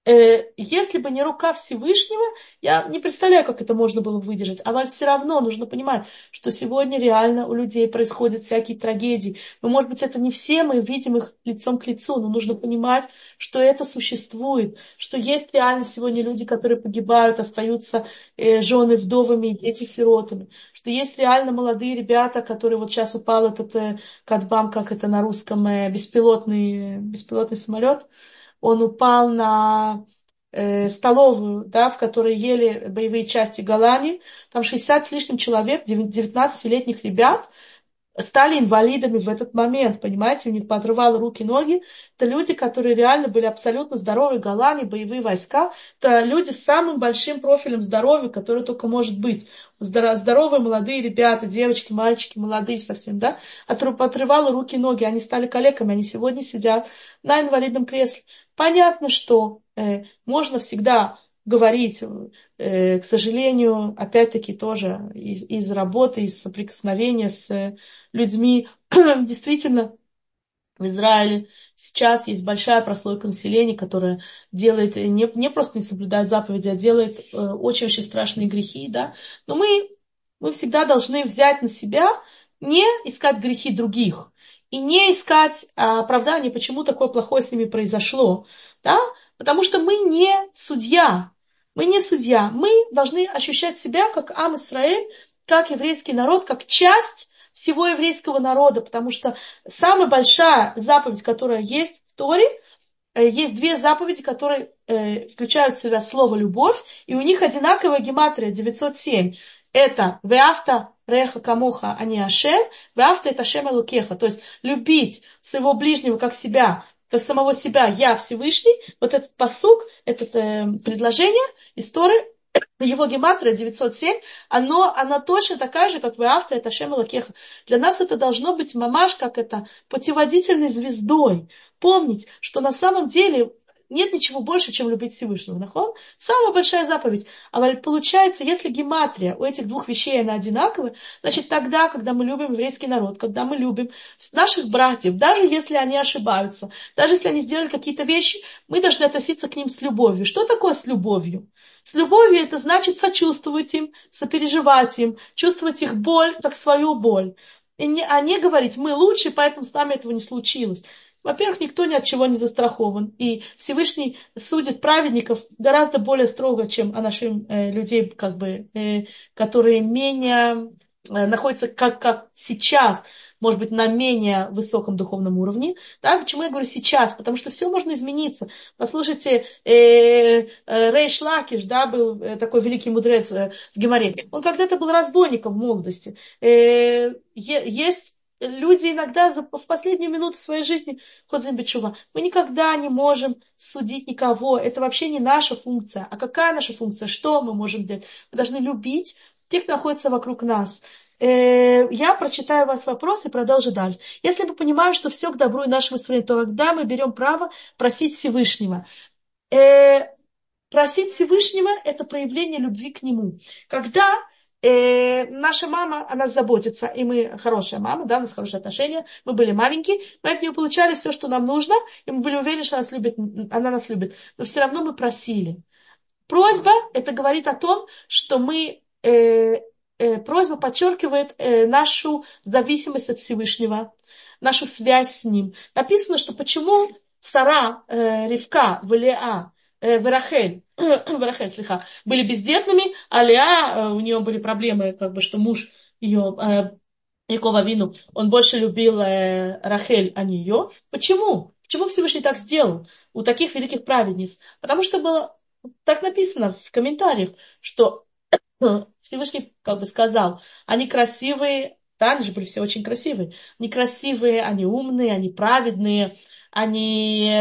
Если бы не рука Всевышнего, я не представляю, как это можно было выдержать. А все равно нужно понимать, что сегодня реально у людей происходят всякие трагедии. Но, может быть, это не все, мы видим их лицом к лицу, но нужно понимать, что это существует, что есть реально сегодня люди, которые погибают, остаются жены вдовами, дети сиротами, что есть реально молодые ребята, которые вот сейчас упал этот Катбам, как это на русском, беспилотный самолет. Он упал на столовую, да, в которой ели боевые части Голани. Там 60 с лишним человек, 19-летних ребят, стали инвалидами в этот момент, понимаете, у них поотрывало руки, ноги. Это люди, которые реально были абсолютно здоровы, Голани, боевые войска. Это люди с самым большим профилем здоровья, который только может быть. Здоровые молодые ребята, девочки, мальчики, молодые совсем, да, поотрывало руки, ноги, они стали калеками, они сегодня сидят на инвалидном кресле. Понятно, что можно всегда говорить, к сожалению, опять-таки тоже из работы, из соприкосновения с людьми. Действительно, в Израиле сейчас есть большая прослойка населения, которая делает, не просто не соблюдает заповеди, а делает очень-очень страшные грехи, да. Но мы всегда должны взять на себя не искать грехи других и не искать оправдания, почему такое плохое с ними произошло, да, потому что мы не судья. Мы не судья. Мы должны ощущать себя как Ам Исраэль как еврейский народ, как часть всего еврейского народа, потому что самая большая заповедь, которая есть в Торе, есть две заповеди, которые включают в себя слово «любовь», и у них одинаковая гематрия 907. Это «Веавта реха камоха ани Ашем», «Веавта это Ашем элокеха», то есть любить своего ближнего как себя, как самого себя, я Всевышний. Вот этот пасук, это предложение из Торы, его гематрия 907, она точно такая же, как «Веавта это Ашем элокеха». Для нас это должно быть мамаш, как это путеводительной звездой. Помнить, что на самом деле нет ничего больше, чем любить Всевышнего. Нахон? Самая большая заповедь. А получается, если гематрия у этих двух вещей она одинаковая, значит тогда, когда мы любим еврейский народ, когда мы любим наших братьев, даже если они ошибаются, даже если они сделали какие-то вещи, мы должны относиться к ним с любовью. Что такое с любовью? С любовью это значит сочувствовать им, сопереживать им, чувствовать их боль, как свою боль. А не говорить, мы лучше, поэтому с нами этого не случилось. Во-первых, никто ни от чего не застрахован. И Всевышний судит праведников гораздо более строго, чем о наших людей, которые менее находятся, как сейчас, может быть, на менее высоком духовном уровне. Да? Почему я говорю сейчас? Потому что все можно измениться. Послушайте, Рейш Лакиш, да, был такой великий мудрец в Гемаре. Он когда-то был разбойником в молодости. Есть люди иногда в последнюю минуту своей жизни ходят бетшува. Мы никогда не можем судить никого. Это вообще не наша функция. А какая наша функция? Что мы можем делать? Мы должны любить тех, кто находится вокруг нас. Я прочитаю вас вопрос и продолжу дальше. Если мы понимаем, что все к добру и нашему строению, то когда мы берем право просить Всевышнего? Просить Всевышнего – это проявление любви к Нему. Когда наша мама о нас заботится, и мы хорошая мама, да, у нас хорошие отношения, мы были маленькие, мы от нее получали все, что нам нужно, и мы были уверены, что она нас любит, но все равно мы просили. Просьба – это говорит о том, что просьба подчеркивает нашу зависимость от Всевышнего, нашу связь с Ним. Написано, что почему Сара, Ривка, Валеа, Рахель были бездетными, а Леа, у нее были проблемы, что муж ее, Яков Авину, он больше любил Рахель, а не ее. Почему? Почему Всевышний так сделал у таких великих праведниц? Потому что было так написано в комментариях, что Всевышний сказал, они красивые, да, они же были все очень красивые, они красивые, они умные, они праведные, они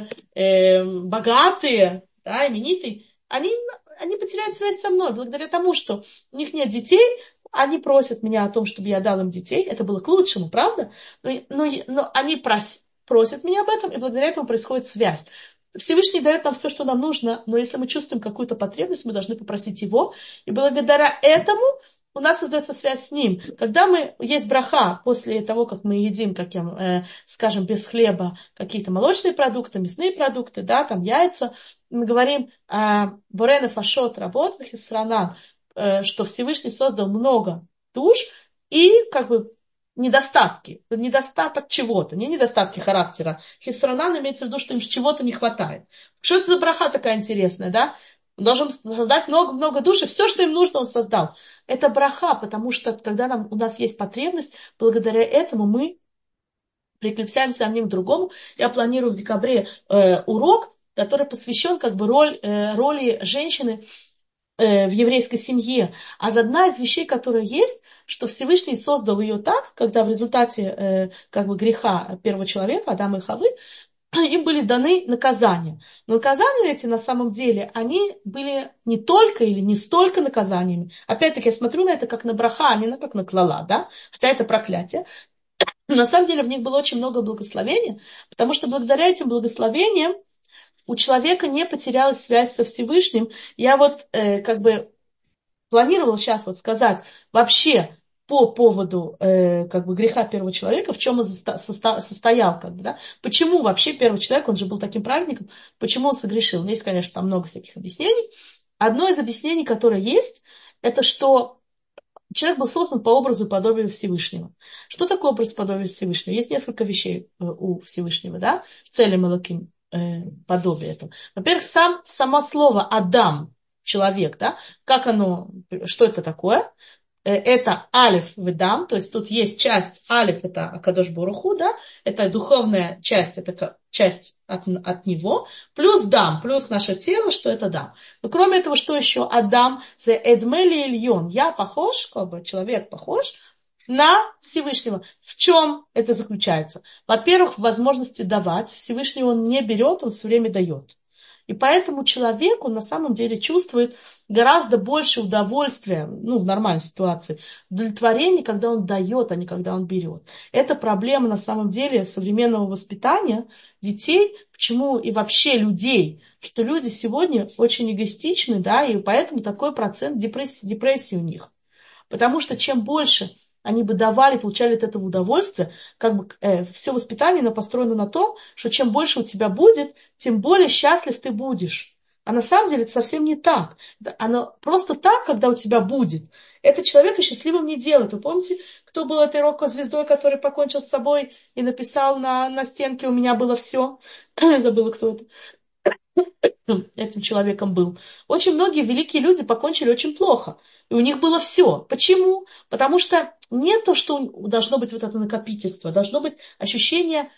богатые, да, именитые, они потеряют связь со мной благодаря тому, что у них нет детей, они просят меня о том, чтобы я дал им детей, это было к лучшему, правда? Но они просят меня об этом, и благодаря этому происходит связь. Всевышний дает нам все, что нам нужно, но если мы чувствуем какую-то потребность, мы должны попросить Его, и благодаря этому у нас создается связь с Ним. Когда есть браха после того, как мы едим, скажем, без хлеба, какие-то молочные продукты, мясные продукты, да, там яйца, мы говорим «Борена фашот работ вахисранан», что Всевышний создал много душ и недостатки, недостаток чего-то, не недостатки характера. Хисранан имеется в виду, что им чего-то не хватает. Что это за браха такая интересная, да? Он должен создать много душ, и все, что им нужно, он создал. Это браха, потому что когда у нас есть потребность, благодаря этому мы приклепсяемся одним к другому. Я планирую в декабре урок, который посвящен роли женщины в еврейской семье. А одна из вещей, которая есть, что Всевышний создал ее так, когда в результате греха первого человека, Адама и Хаввы, им были даны наказания. Но наказания эти на самом деле, они были не только или не столько наказаниями. Опять-таки, я смотрю на это как на браха, а не как на клала, да? Хотя это проклятие. Но на самом деле в них было очень много благословения, потому что благодаря этим благословениям у человека не потерялась связь со Всевышним. Я планировала сейчас сказать вообще по поводу греха первого человека, в чем он состоял. Да? Почему вообще первый человек, он же был таким праведником, почему он согрешил? Есть, конечно, там много всяких объяснений. Одно из объяснений, которое есть, это что человек был создан по образу и подобию Всевышнего. Что такое образ и подобие Всевышнего? Есть несколько вещей у Всевышнего, да, в целом Элоким подобие этого. Во-первых, само слово Адам, человек, да, что это такое? это алиф ведам, то есть тут есть часть алиф, это Акадош Баруху, да, это духовная часть, это часть от него, плюс дам, плюс наше тело, что это дам. Но кроме этого, что еще? Адам, the эдмели ильон, я похож, как бы человек похож на Всевышнего. В чем это заключается? Во-первых, в возможности давать. Всевышний он не берет, он все время дает. И поэтому человек, он на самом деле чувствует гораздо больше удовольствия, ну, в нормальной ситуации, удовлетворения, когда он дает, а не когда он берет. Это проблема на самом деле современного воспитания детей, почему и вообще людей, что люди сегодня очень эгоистичны, да, и поэтому такой процент депрессии у них. Потому что чем больше они бы давали, получали от этого удовольствие, как бы все воспитание построено на том, что чем больше у тебя будет, тем более счастлив ты будешь. А на самом деле это совсем не так. Оно просто так, когда у тебя будет. Это человека счастливым не делает. Вы помните, кто был этой рок-звездой, который покончил с собой и написал на стенке «У меня было все»? Забыла, кто это. Этим человеком был. Очень многие великие люди покончили очень плохо. И у них было все. Почему? Потому что не то, что должно быть вот это накопительство, должно быть ощущение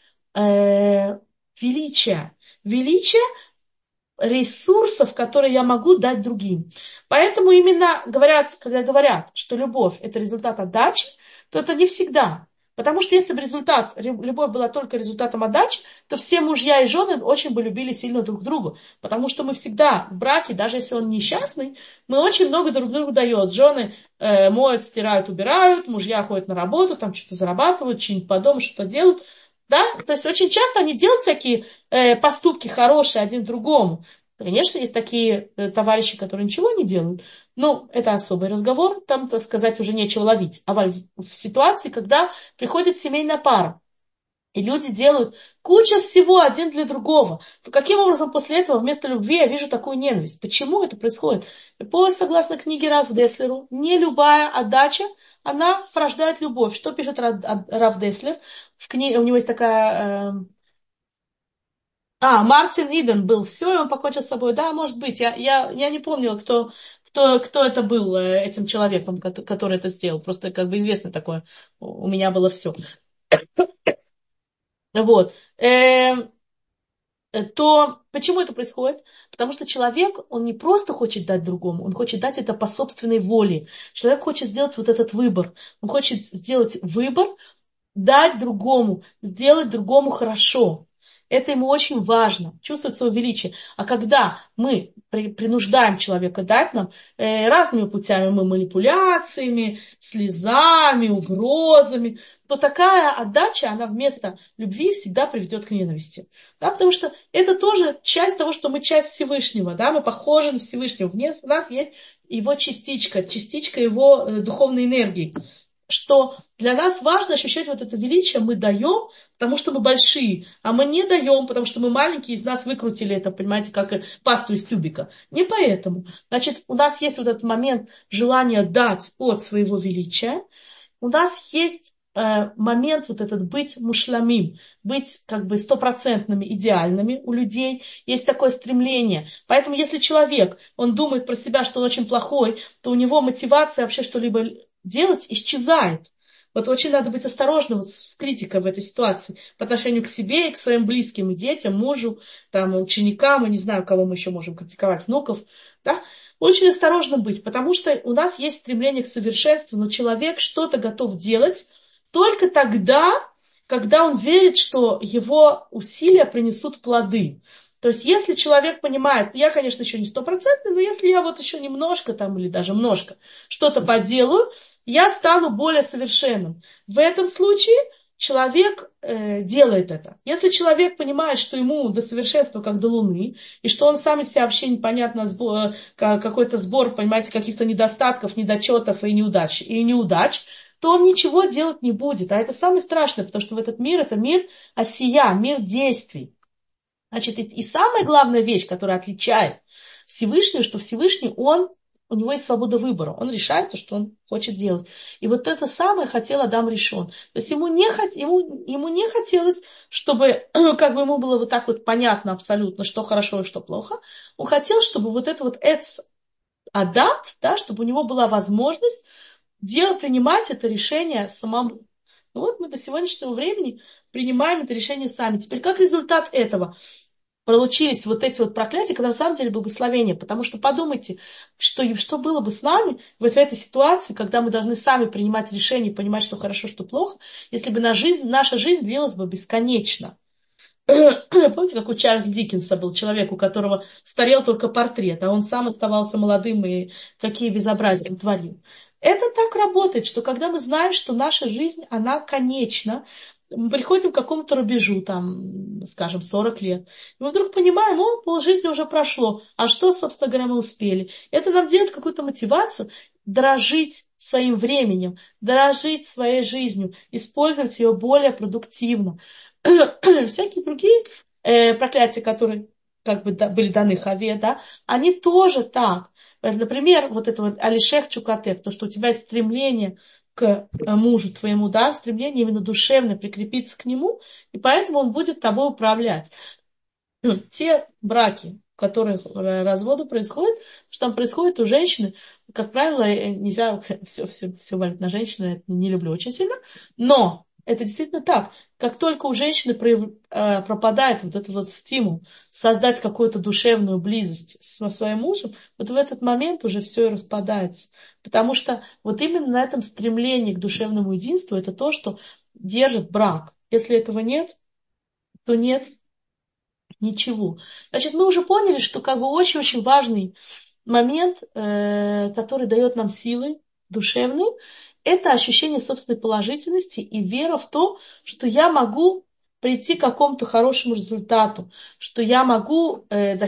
величия. Величие ресурсов, которые я могу дать другим. Поэтому именно говорят, когда говорят, что любовь это результат отдачи, то это не всегда. Потому что если бы любовь была только результатом отдачи, то все мужья и жены очень бы любили сильно друг друга. Потому что мы всегда в браке, даже если он несчастный, мы очень много друг другу даем. Жены моют, стирают, убирают, мужья ходят на работу, там что-то зарабатывают, что-нибудь по дому, что-то делают. Да? То есть очень часто они делают всякие поступки хорошие один другому. Конечно, есть такие товарищи, которые ничего не делают, но это особый разговор, там, так сказать, уже нечего ловить. А в ситуации, когда приходит семейная пара, и люди делают кучу всего один для другого, то каким образом после этого вместо любви я вижу такую ненависть? Почему это происходит? И согласно книге Рав Деслеру, не любая отдача, она порождает любовь. Что пишет Рав Деслер? В книге, у него есть такая... Мартин Иден был, все, и он покончил с собой. Да, может быть, я не помню, кто это был, этим человеком, который это сделал. Просто как бы известно такое. У меня было все. Вот. То почему это происходит? Потому что человек, он не просто хочет дать другому, он хочет дать это по собственной воле. Человек хочет сделать вот этот выбор. Он хочет сделать выбор, дать другому, сделать другому хорошо. Это ему очень важно, чувствовать свое величие. А когда мы принуждаем человека дать нам разными путями, мы манипуляциями, слезами, угрозами, то такая отдача, она вместо любви всегда приведет к ненависти. Да, потому что это тоже часть того, что мы часть Всевышнего. Да, мы похожи на Всевышнего. У нас есть его частичка его духовной энергии. Что для нас важно ощущать вот это величие, мы даем, потому что мы большие, а мы не даем, потому что мы маленькие, из нас выкрутили это, понимаете, как пасту из тюбика. Не поэтому. Значит, у нас есть вот этот момент желания дать от своего величия, у нас есть момент вот этот быть мушламим, быть как бы стопроцентными идеальными у людей, есть такое стремление. Поэтому если человек, он думает про себя, что он очень плохой, то у него мотивация вообще что-либо делать исчезает. Вот очень надо быть осторожным с критикой в этой ситуации по отношению к себе и к своим близким, и детям, мужу, там, ученикам, и не знаю, кого мы еще можем критиковать, внуков. Да? Очень осторожно быть, потому что у нас есть стремление к совершенству, но человек что-то готов делать только тогда, когда он верит, что его усилия принесут плоды. То есть, если человек понимает, я, конечно, еще не стопроцентный, но если я вот еще немножко там, или даже немножко что-то поделаю, я стану более совершенным. В этом случае человек делает это. Если человек понимает, что ему до совершенства как до Луны, и что он сам из себя вообще непонятно какой-то сбор, понимаете, каких-то недостатков, недочетов и неудач, то он ничего делать не будет. А это самое страшное, потому что в этот мир, это мир осия, мир действий. Значит, и самая главная вещь, которая отличает Всевышнего, что Всевышний, у него есть свобода выбора. Он решает то, что он хочет делать. И вот это самое хотел Адам Ришон. То есть ему не хотелось, чтобы как бы ему было вот так вот понятно абсолютно, что хорошо и что плохо. Он хотел, чтобы вот это вот эц адат, да, чтобы у него была возможность принимать это решение самому. Ну вот мы до сегодняшнего времени принимаем это решение сами. Теперь как результат этого получились вот эти вот проклятия, когда на самом деле благословение. Потому что подумайте, что было бы с нами вот в этой ситуации, когда мы должны сами принимать решения, понимать, что хорошо, что плохо, если бы наша жизнь длилась бы бесконечно. Помните, как у Чарльза Диккенса был человек, у которого старел только портрет, а он сам оставался молодым и какие безобразия он творил. Это так работает, что когда мы знаем, что наша жизнь, она конечна, мы приходим к какому-то рубежу, там, скажем, 40 лет, и мы вдруг понимаем, полжизни уже прошло, а что, собственно говоря, мы успели? Это нам делает какую-то мотивацию дорожить своим временем, дорожить своей жизнью, использовать ее более продуктивно. Всякие другие проклятия, которые как бы были даны Хаве, да, они тоже так. Например, вот это вот Алишех Чукатек, то, что у тебя есть стремление к мужу твоему, да, стремление именно душевное прикрепиться к нему, и поэтому он будет тобой управлять. Те браки, в которых разводы происходят, что там происходит у женщины, как правило, нельзя все валить на женщину, я это не люблю очень сильно, но это действительно так. Как только у женщины пропадает вот этот вот стимул создать какую-то душевную близость со своим мужем, вот в этот момент уже все и распадается. Потому что вот именно на этом стремлении к душевному единству это то, что держит брак. Если этого нет, то нет ничего. Значит, мы уже поняли, что как бы очень-очень важный момент, который дает нам силы душевные, это ощущение собственной положительности и вера в то, что я могу прийти к какому-то хорошему результату, что я могу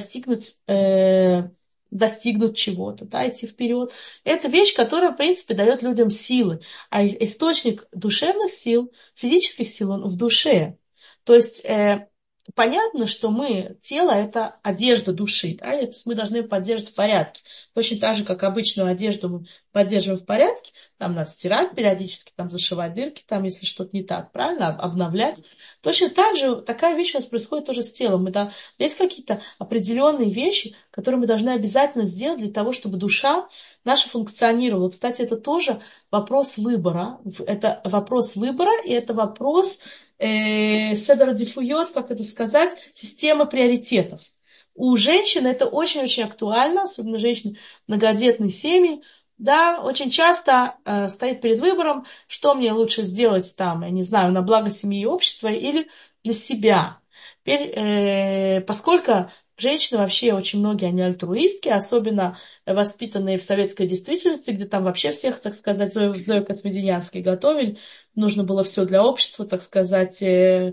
достигнуть чего-то, да, идти вперед. Это вещь, которая, в принципе, дает людям силы. А источник душевных сил, физических сил, он в душе. То есть понятно, что тело это одежда души, да, то есть мы должны ее поддерживать в порядке. Точно так же, как обычную одежду мы поддерживаем в порядке, там надо стирать периодически, там зашивать дырки, там, если что-то не так, правильно, обновлять. Точно так же такая вещь у нас происходит тоже с телом. Есть какие-то определенные вещи, которые мы должны обязательно сделать для того, чтобы душа наша функционировала. Кстати, это тоже вопрос выбора. Это вопрос выбора, и это вопрос седер дифуйот, как это сказать, система приоритетов. У женщин это очень-очень актуально, особенно женщин многодетной семьи, да, очень часто стоит перед выбором, что мне лучше сделать там, я не знаю, на благо семьи и общества или для себя. Теперь, поскольку женщины вообще очень многие, они альтруистки, особенно воспитанные в советской действительности, где там вообще всех, так сказать, Зоя Космединянской готовили, нужно было все для общества, так сказать, себя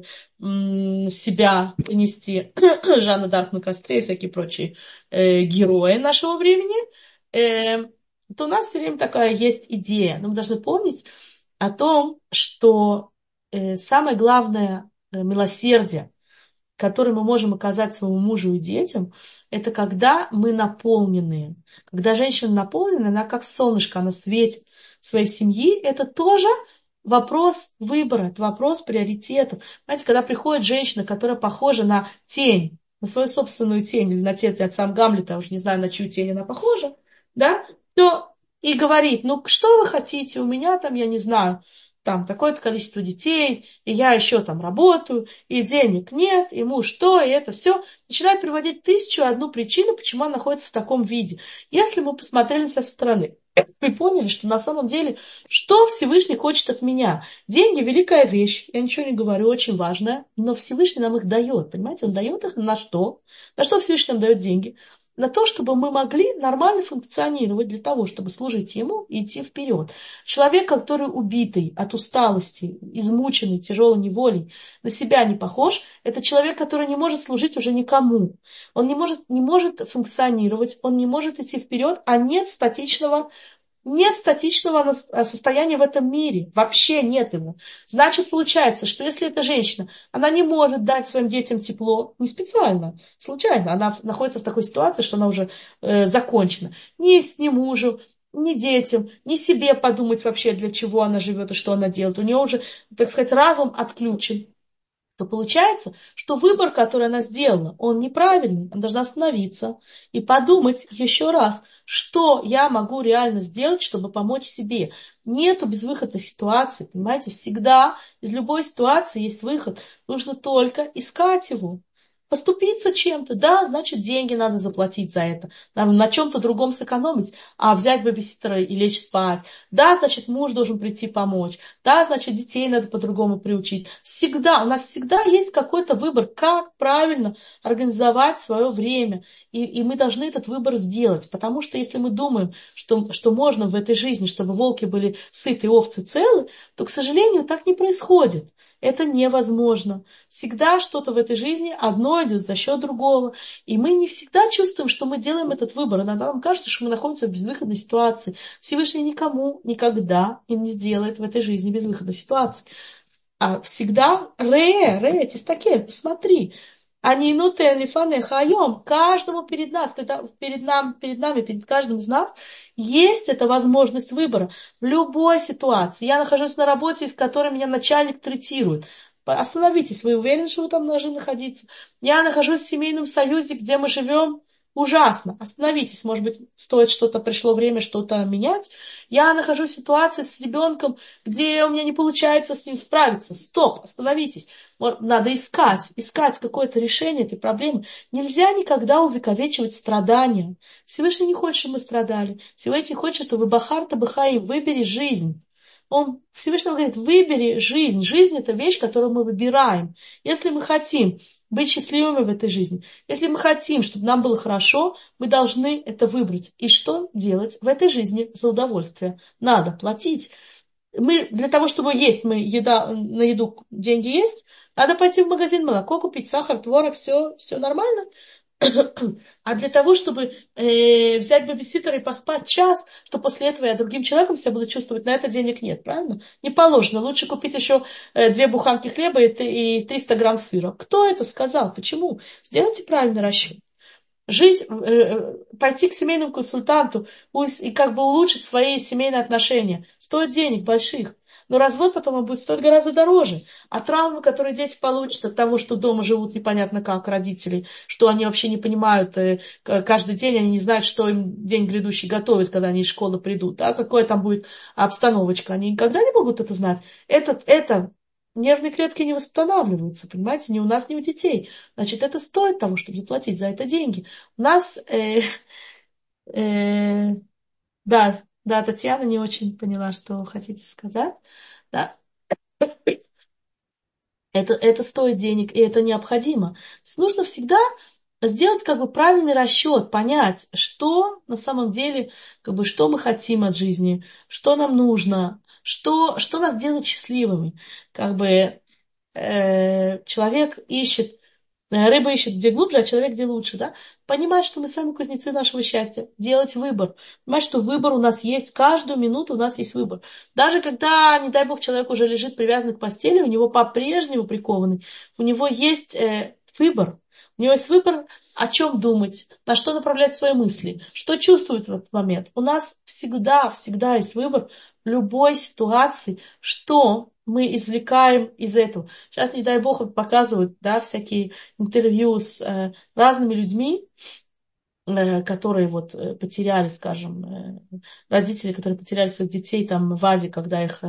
нести. Жанна Дарк на костре и всякие прочие герои нашего времени. То у нас все время такая есть идея. Но мы должны помнить о том, что самое главное милосердие, которое мы можем оказать своему мужу и детям, это когда мы наполнены. Когда женщина наполнена, она как солнышко, она светит своей семьи. Это тоже вопрос выбора, это вопрос приоритетов. Знаете, когда приходит женщина, которая похожа на тень, на свою собственную тень, или на тень от сам Гамлета, я уже не знаю, на чью тень она похожа, да, то и говорит, что вы хотите, у меня там, я не знаю, там такое-то количество детей, и я еще там работаю, и денег нет, и муж что, и это все. Начинает приводить 1001 причину, почему она находится в таком виде. Если мы посмотрели со стороны, мы поняли, что на самом деле, что Всевышний хочет от меня? Деньги – великая вещь, я ничего не говорю, очень важная, но Всевышний нам их дает, понимаете? Он дает их на что? На что Всевышний нам дает деньги? На то, чтобы мы могли нормально функционировать для того, чтобы служить Ему и идти вперед. Человек, который убитый от усталости, измученный тяжелой неволей, на себя не похож, это человек, который не может служить уже никому. Он не может функционировать, он не может идти вперед, а нет статичного состояния в этом мире. Вообще нет его. Значит, получается, что если эта женщина, она не может дать своим детям тепло, не специально, случайно, она находится в такой ситуации, что она уже закончена. Ни мужу, ни детям, ни себе подумать вообще, для чего она живет и что она делает. У нее уже, так сказать, разум отключен. то получается, что выбор, который она сделала, он неправильный. Она должна остановиться и подумать еще раз, что я могу реально сделать, чтобы помочь себе. Нету безвыходной ситуации, понимаете? Всегда из любой ситуации есть выход. Нужно только искать его. Поступиться чем-то, да, значит, деньги надо заплатить за это. Надо на чем-то другом сэкономить, а взять бэбиситера и лечь спать. Да, значит, муж должен прийти помочь. Да, значит, детей надо по-другому приучить. Всегда, у нас всегда есть какой-то выбор, как правильно организовать свое время. И мы должны этот выбор сделать. Потому что если мы думаем, что можно в этой жизни, чтобы волки были сыты, овцы целы, то, к сожалению, так не происходит. Это невозможно. Всегда что-то в этой жизни одно идет за счет другого. И мы не всегда чувствуем, что мы делаем этот выбор. Иногда нам кажется, что мы находимся в безвыходной ситуации. Всевышний никому никогда и не сделает в этой жизни безвыходной ситуации. А всегда тистаке, посмотри. Они нутен лифане хайом, каждому перед нас, когда перед нами, перед каждым из нас есть эта возможность выбора в любой ситуации. Я нахожусь на работе, с которой меня начальник третирует. Остановитесь, вы уверены, что вы там должны находиться? Я нахожусь в семейном союзе, где мы живем ужасно. Остановитесь, может быть, стоит что-то, пришло время что-то менять. Я нахожусь в ситуации с ребенком, где у меня не получается с ним справиться. Стоп, остановитесь. Надо искать какое-то решение этой проблемы. Нельзя никогда увековечивать страдания. Всевышний не хочет, чтобы мы страдали. Всевышний хочет, чтобы Бахарта Бахаи, выбери жизнь. Он Всевышний говорит, выбери жизнь. Жизнь это вещь, которую мы выбираем. Если мы хотим быть счастливыми в этой жизни, если мы хотим, чтобы нам было хорошо, мы должны это выбрать. И что делать в этой жизни за удовольствие? Надо платить. Мы для того, чтобы есть, на еду деньги есть, надо пойти в магазин, молоко купить, сахар, творог, все нормально. А для того, чтобы взять бэбиситера и поспать час, что после этого я другим человеком себя буду чувствовать, на это денег нет, правильно? Не положено. Лучше купить еще 2 буханки хлеба и 300 грамм сыра. Кто это сказал? Почему? Сделайте правильный расчет. Пойти к семейному консультанту и как бы улучшить свои семейные отношения. Стоит денег больших. Но развод потом он будет стоить гораздо дороже. А травмы, которые дети получат от того, что дома живут непонятно как родители, что они вообще не понимают, каждый день они не знают, что им день грядущий готовит, когда они из школы придут, да, какая там будет обстановочка. Они никогда не могут это знать. Это нервные клетки не восстанавливаются, понимаете, ни у нас, ни у детей. Значит, это стоит того, чтобы заплатить за это деньги. У нас, э, да, Татьяна не очень поняла, что вы хотите сказать. Да, это стоит денег, и это необходимо. То есть нужно всегда сделать как бы правильный расчет, понять, что на самом деле, как бы, что мы хотим от жизни, что нам нужно, что нас делает счастливыми. Как бы человек ищет, рыба ищет где глубже, а человек где лучше, да? Понимать, что мы сами кузнецы нашего счастья, делать выбор. Понимать, что выбор у нас есть, каждую минуту у нас есть выбор. Даже когда, не дай бог, человек уже лежит привязанный к постели, у него по-прежнему прикованный, у него есть выбор. У него есть выбор, о чем думать, на что направлять свои мысли, что чувствовать в этот момент. У нас всегда есть выбор в любой ситуации, что мы извлекаем из этого. Сейчас, не дай бог, вот показывают, да, всякие интервью с разными людьми, которые вот потеряли, скажем, родители, которые потеряли своих детей там в Азии, когда их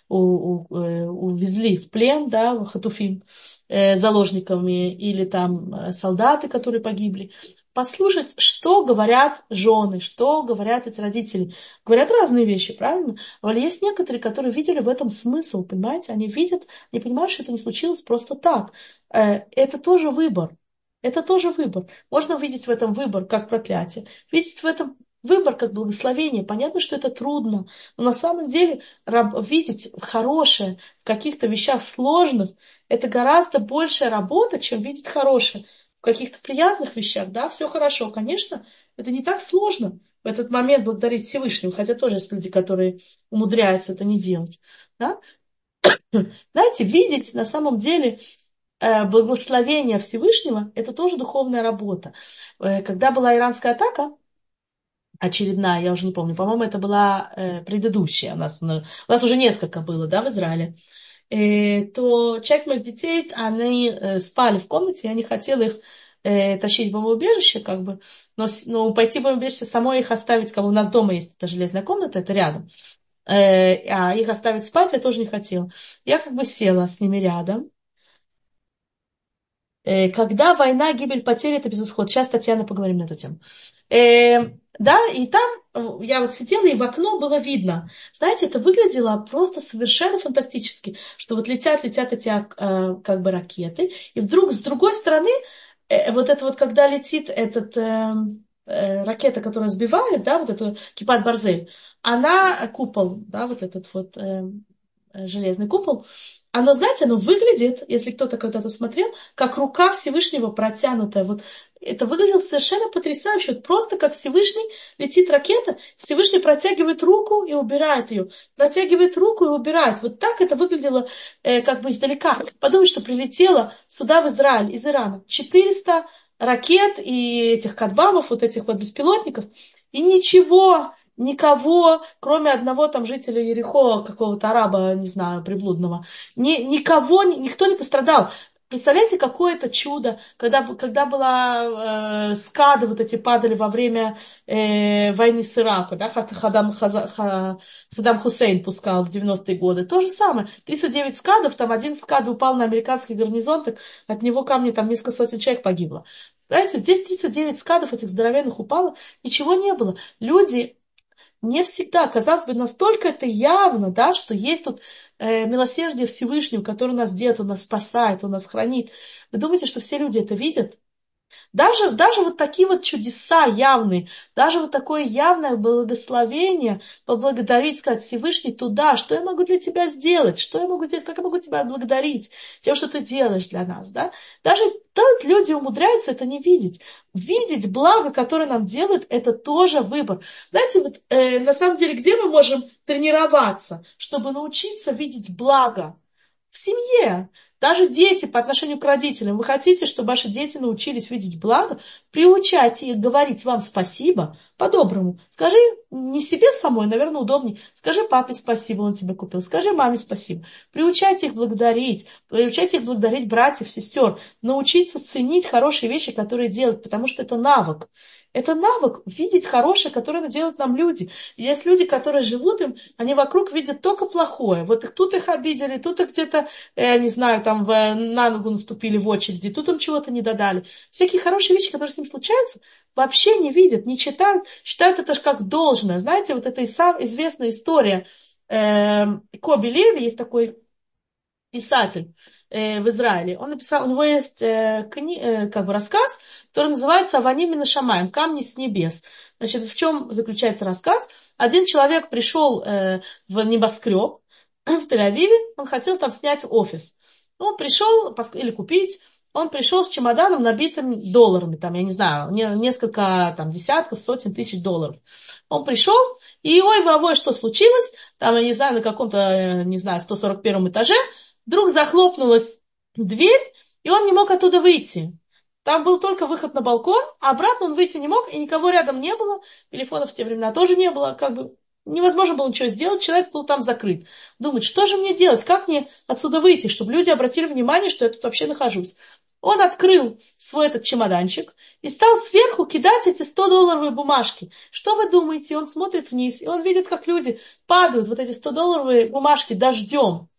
увезли в плен, да, в Хатуфим, заложниками, или там солдаты, которые погибли. Послушать, что говорят жены, что говорят эти родители. Говорят разные вещи, правильно? Но есть некоторые, которые видели в этом смысл, понимаете? Они видят, не понимают, что это не случилось просто так. Это тоже выбор. Это тоже выбор. Можно видеть в этом выбор как проклятие, видеть в этом выбор как благословение. Понятно, что это трудно, но на самом деле видеть хорошее в каких-то вещах сложных, это гораздо большая работа, чем видеть хорошее в каких-то приятных вещах. Да, все хорошо, конечно, это не так сложно в этот момент благодарить Всевышнего, хотя тоже есть люди, которые умудряются это не делать. Да? Знаете, видеть на самом деле благословение Всевышнего, это тоже духовная работа. Когда была иранская атака, очередная, я уже не помню, по-моему, это была предыдущая. У нас уже несколько было, да, в Израиле. то часть моих детей, они спали в комнате, я не хотела их тащить в бомбоубежище, как бы, но пойти в бомбоубежище самой их оставить, как бы у нас дома есть эта железная комната, это рядом, а их оставить спать я тоже не хотела. Я как бы села с ними рядом. Когда война, гибель, потери, это безысход. Сейчас, Татьяна, поговорим на эту тему. Да, и там я вот сидела, и в окно было видно. Знаете, это выглядело просто совершенно фантастически, что вот летят эти как бы ракеты, и вдруг с другой стороны, вот это вот, когда летит ракета, которая сбивает, да, вот эту Кипат Барзель, она купол, да, вот этот вот железный купол, оно, знаете, оно выглядит, если кто-то когда-то смотрел, как рука Всевышнего протянутая. Вот это выглядело совершенно потрясающе. Вот просто как Всевышний летит ракета, Всевышний протягивает руку и убирает ее. Протягивает руку и убирает. Вот так это выглядело как бы издалека. Подумай, что прилетело сюда в Израиль из Ирана 400 ракет и этих кадбамов, вот этих вот беспилотников. И ничего, никого, кроме одного там жителя Ерехо, какого-то араба, не знаю, приблудного, никто не пострадал. Представляете, какое это чудо, когда была скады вот эти падали во время войны с Ираком, да, Саддам Хусейн пускал в 90-е годы. То же самое. 39 скадов, там один скад упал на американский гарнизон, так от него камни, там несколько сотен человек погибло. Понимаете, здесь 39 скадов этих здоровенных упало, ничего не было. Люди не всегда, казалось бы, настолько это явно, да, что есть тут милосердие Всевышнего, который нас делает, он нас спасает, он нас хранит. Вы думаете, что все люди это видят? Даже вот такие вот чудеса явные, даже вот такое явное благословение, поблагодарить, сказать, Всевышний, туда, что я могу для тебя сделать, что я могу делать, как я могу тебя отблагодарить тем, что ты делаешь для нас, да? Даже так люди умудряются это не видеть. Видеть благо, которое нам делают, это тоже выбор. Знаете, вот, на самом деле, где мы можем тренироваться, чтобы научиться видеть благо? В семье. Даже дети по отношению к родителям. Вы хотите, чтобы ваши дети научились видеть благо? Приучайте их говорить вам спасибо по-доброму. Скажи не себе самой, наверное, удобнее. Скажи папе спасибо, он тебе купил. Скажи маме спасибо. Приучайте их благодарить. Приучайте их благодарить братьев, сестер. Научиться ценить хорошие вещи, которые делают, потому что это навык. Это навык видеть хорошее, которое делают нам люди. И есть люди, которые живут им, они вокруг видят только плохое. Вот тут их обидели, тут их где-то, не знаю, там на ногу наступили в очереди, тут им чего-то не додали. Всякие хорошие вещи, которые с ним случаются, вообще не видят, не читают, считают это как должное. Знаете, вот эта известная история Коби Леви, есть такой писатель в Израиле. Он написал, у него есть как бы рассказ, который называется «Аваним мин ашамаим», «Камни с небес». Значит, в чем заключается рассказ? Один человек пришел в небоскреб в Тель-Авиве, он хотел там снять офис. Он пришел, или купить, он пришел с чемоданом, набитым долларами, там, я не знаю, несколько там, десятков, сотен тысяч долларов. Он пришел, и ой, что случилось? Там, я не знаю, на каком-то, не знаю, 141 этаже вдруг захлопнулась дверь, и он не мог оттуда выйти. Там был только выход на балкон, а обратно он выйти не мог, и никого рядом не было. Телефонов в те времена тоже не было, как бы невозможно было ничего сделать, человек был там закрыт. Думает, что же мне делать, как мне отсюда выйти, чтобы люди обратили внимание, что я тут вообще нахожусь. Он открыл свой этот чемоданчик и стал сверху кидать эти 100-долларовые бумажки. Что вы думаете? Он смотрит вниз, и он видит, как люди падают, вот эти 100-долларовые бумажки дождем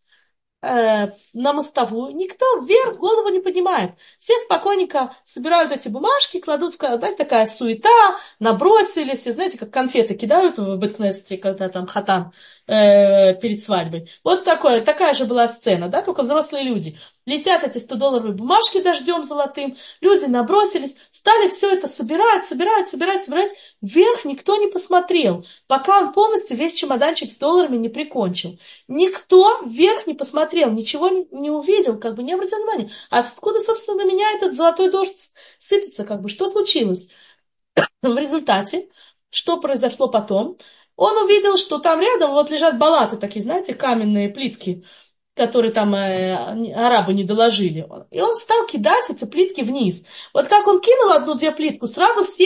на мостовую, никто вверх голову не поднимает. Все спокойненько собирают эти бумажки, кладут знаете, такая суета, набросились, и знаете, как конфеты кидают в бэткнесте, когда там хатан перед свадьбой. Вот такая же была сцена, да, только взрослые люди. Летят эти 100-долларовые бумажки дождем золотым, люди набросились, стали все это собирать. Вверх никто не посмотрел, пока он полностью весь чемоданчик с долларами не прикончил. Никто вверх не посмотрел, ничего не увидел, как бы не обратил внимания. А откуда, собственно, на меня этот золотой дождь сыпется, как бы, что случилось? В результате, что произошло потом? Он увидел, что там рядом вот лежат балаты такие, знаете, каменные плитки, которые там арабы не доложили. И он стал кидать эти плитки вниз. Вот как он кинул одну-две плитку, сразу все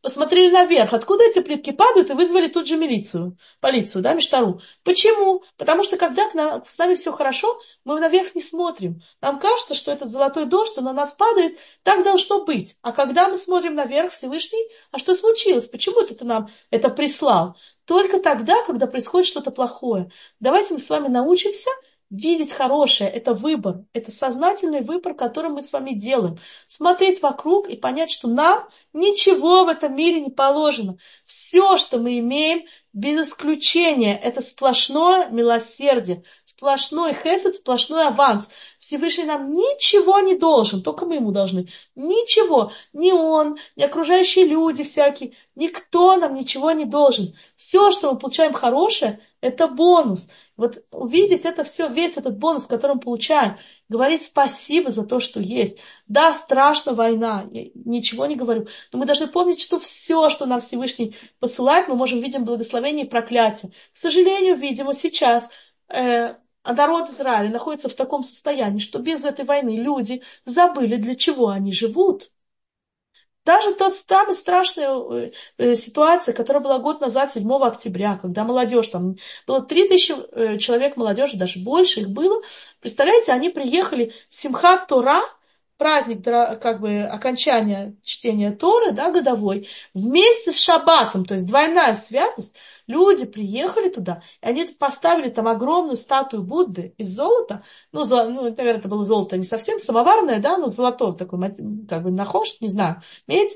посмотрели наверх, откуда эти плитки падают, и вызвали тут же милицию, полицию, да, Миштару. Почему? Потому что когда с нами все хорошо, мы наверх не смотрим. Нам кажется, что этот золотой дождь, он на нас падает, так должно быть. А когда мы смотрим наверх, Всевышний, а что случилось? Почему ты нам это прислал? Только тогда, когда происходит что-то плохое. Давайте мы с вами научимся видеть хорошее. Это выбор. Это сознательный выбор, который мы с вами делаем. Смотреть вокруг и понять, что нам ничего в этом мире не положено. Все, что мы имеем, без исключения, это сплошное милосердие, сплошной хесед, сплошной аванс. Всевышний нам ничего не должен, только мы ему должны. Ничего. Ни он, ни окружающие люди всякие. Никто нам ничего не должен. Все, что мы получаем хорошее, это бонус. Вот увидеть это все, весь этот бонус, который мы получаем, говорить спасибо за то, что есть. Да, страшна война, я ничего не говорю, но мы должны помнить, что все, что нам Всевышний посылает, мы можем видеть благословение и проклятие. К сожалению, видимо, сейчас народ Израиля находится в таком состоянии, что без этой войны люди забыли, для чего они живут. Даже та самая страшная ситуация, которая была год назад, 7 октября, когда молодежь, там было 3000 человек молодежи, даже больше их было. Представляете, они приехали Симхат Тора, праздник как бы окончания чтения Торы, да, годовой, вместе с Шаббатом, то есть двойная святость. Люди приехали туда, и они поставили там огромную статую Будды из золота, ну, наверное, это было золото не совсем самоварное, да, но золотой такой, как бы нахож, не знаю, медь,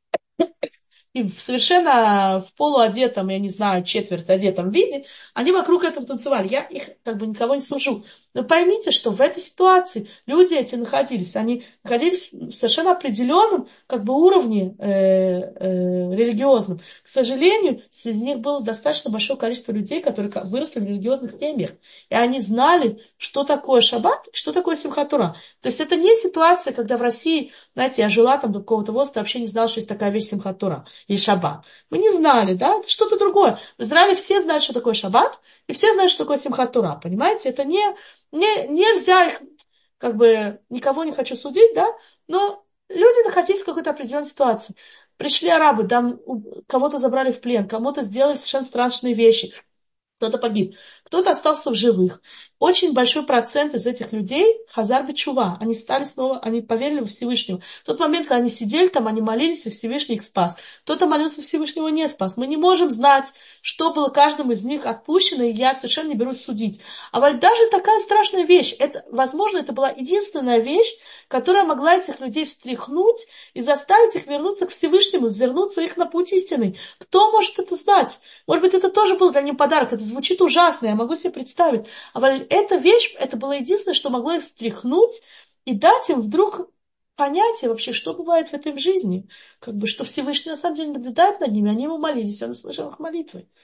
и совершенно в полуодетом, я не знаю, четверть одетом виде, они вокруг этого танцевали. Я их как бы никого не сужу. Но поймите, что в этой ситуации люди эти находились. Они находились в совершенно определенном как бы уровне религиозном. К сожалению, среди них было достаточно большое количество людей, которые выросли в религиозных семьях. И они знали, что такое шаббат, что такое симхат Тора. То есть это не ситуация, когда в России, знаете, я жила там до какого-то возраста, вообще не знала, что есть такая вещь симхат Тора или шаббат. Мы не знали, да, это что-то другое. В Израиле все знают, что такое шаббат, и все знают, что такое симхат Тора, понимаете? Это нельзя их, как бы, никого не хочу судить, да, но люди находились в какой-то определенной ситуации. Пришли арабы, там кого-то забрали в плен, кому-то сделали совершенно страшные вещи. Кто-то погиб, кто-то остался в живых. Очень большой процент из этих людей хазар бечува. Они стали снова, они поверили во Всевышнего. В тот момент, когда они сидели там, они молились, и Всевышний их спас. Кто-то молился, Всевышнего не спас. Мы не можем знать, что было каждому из них отпущено, и я совершенно не берусь судить. А вот даже такая страшная вещь, это, возможно, это была единственная вещь, которая могла этих людей встряхнуть и заставить их вернуться к Всевышнему, вернуться их на путь истинный. Кто может это знать? Может быть, это тоже был для них подарок. Это звучит ужасно, я могу себе представить. А эта вещь, это было единственное, что могло их встряхнуть и дать им вдруг понятие вообще, что бывает в этой жизни. Как бы, что Всевышний на самом деле наблюдает над ними, они ему молились, он услышал их молитвы.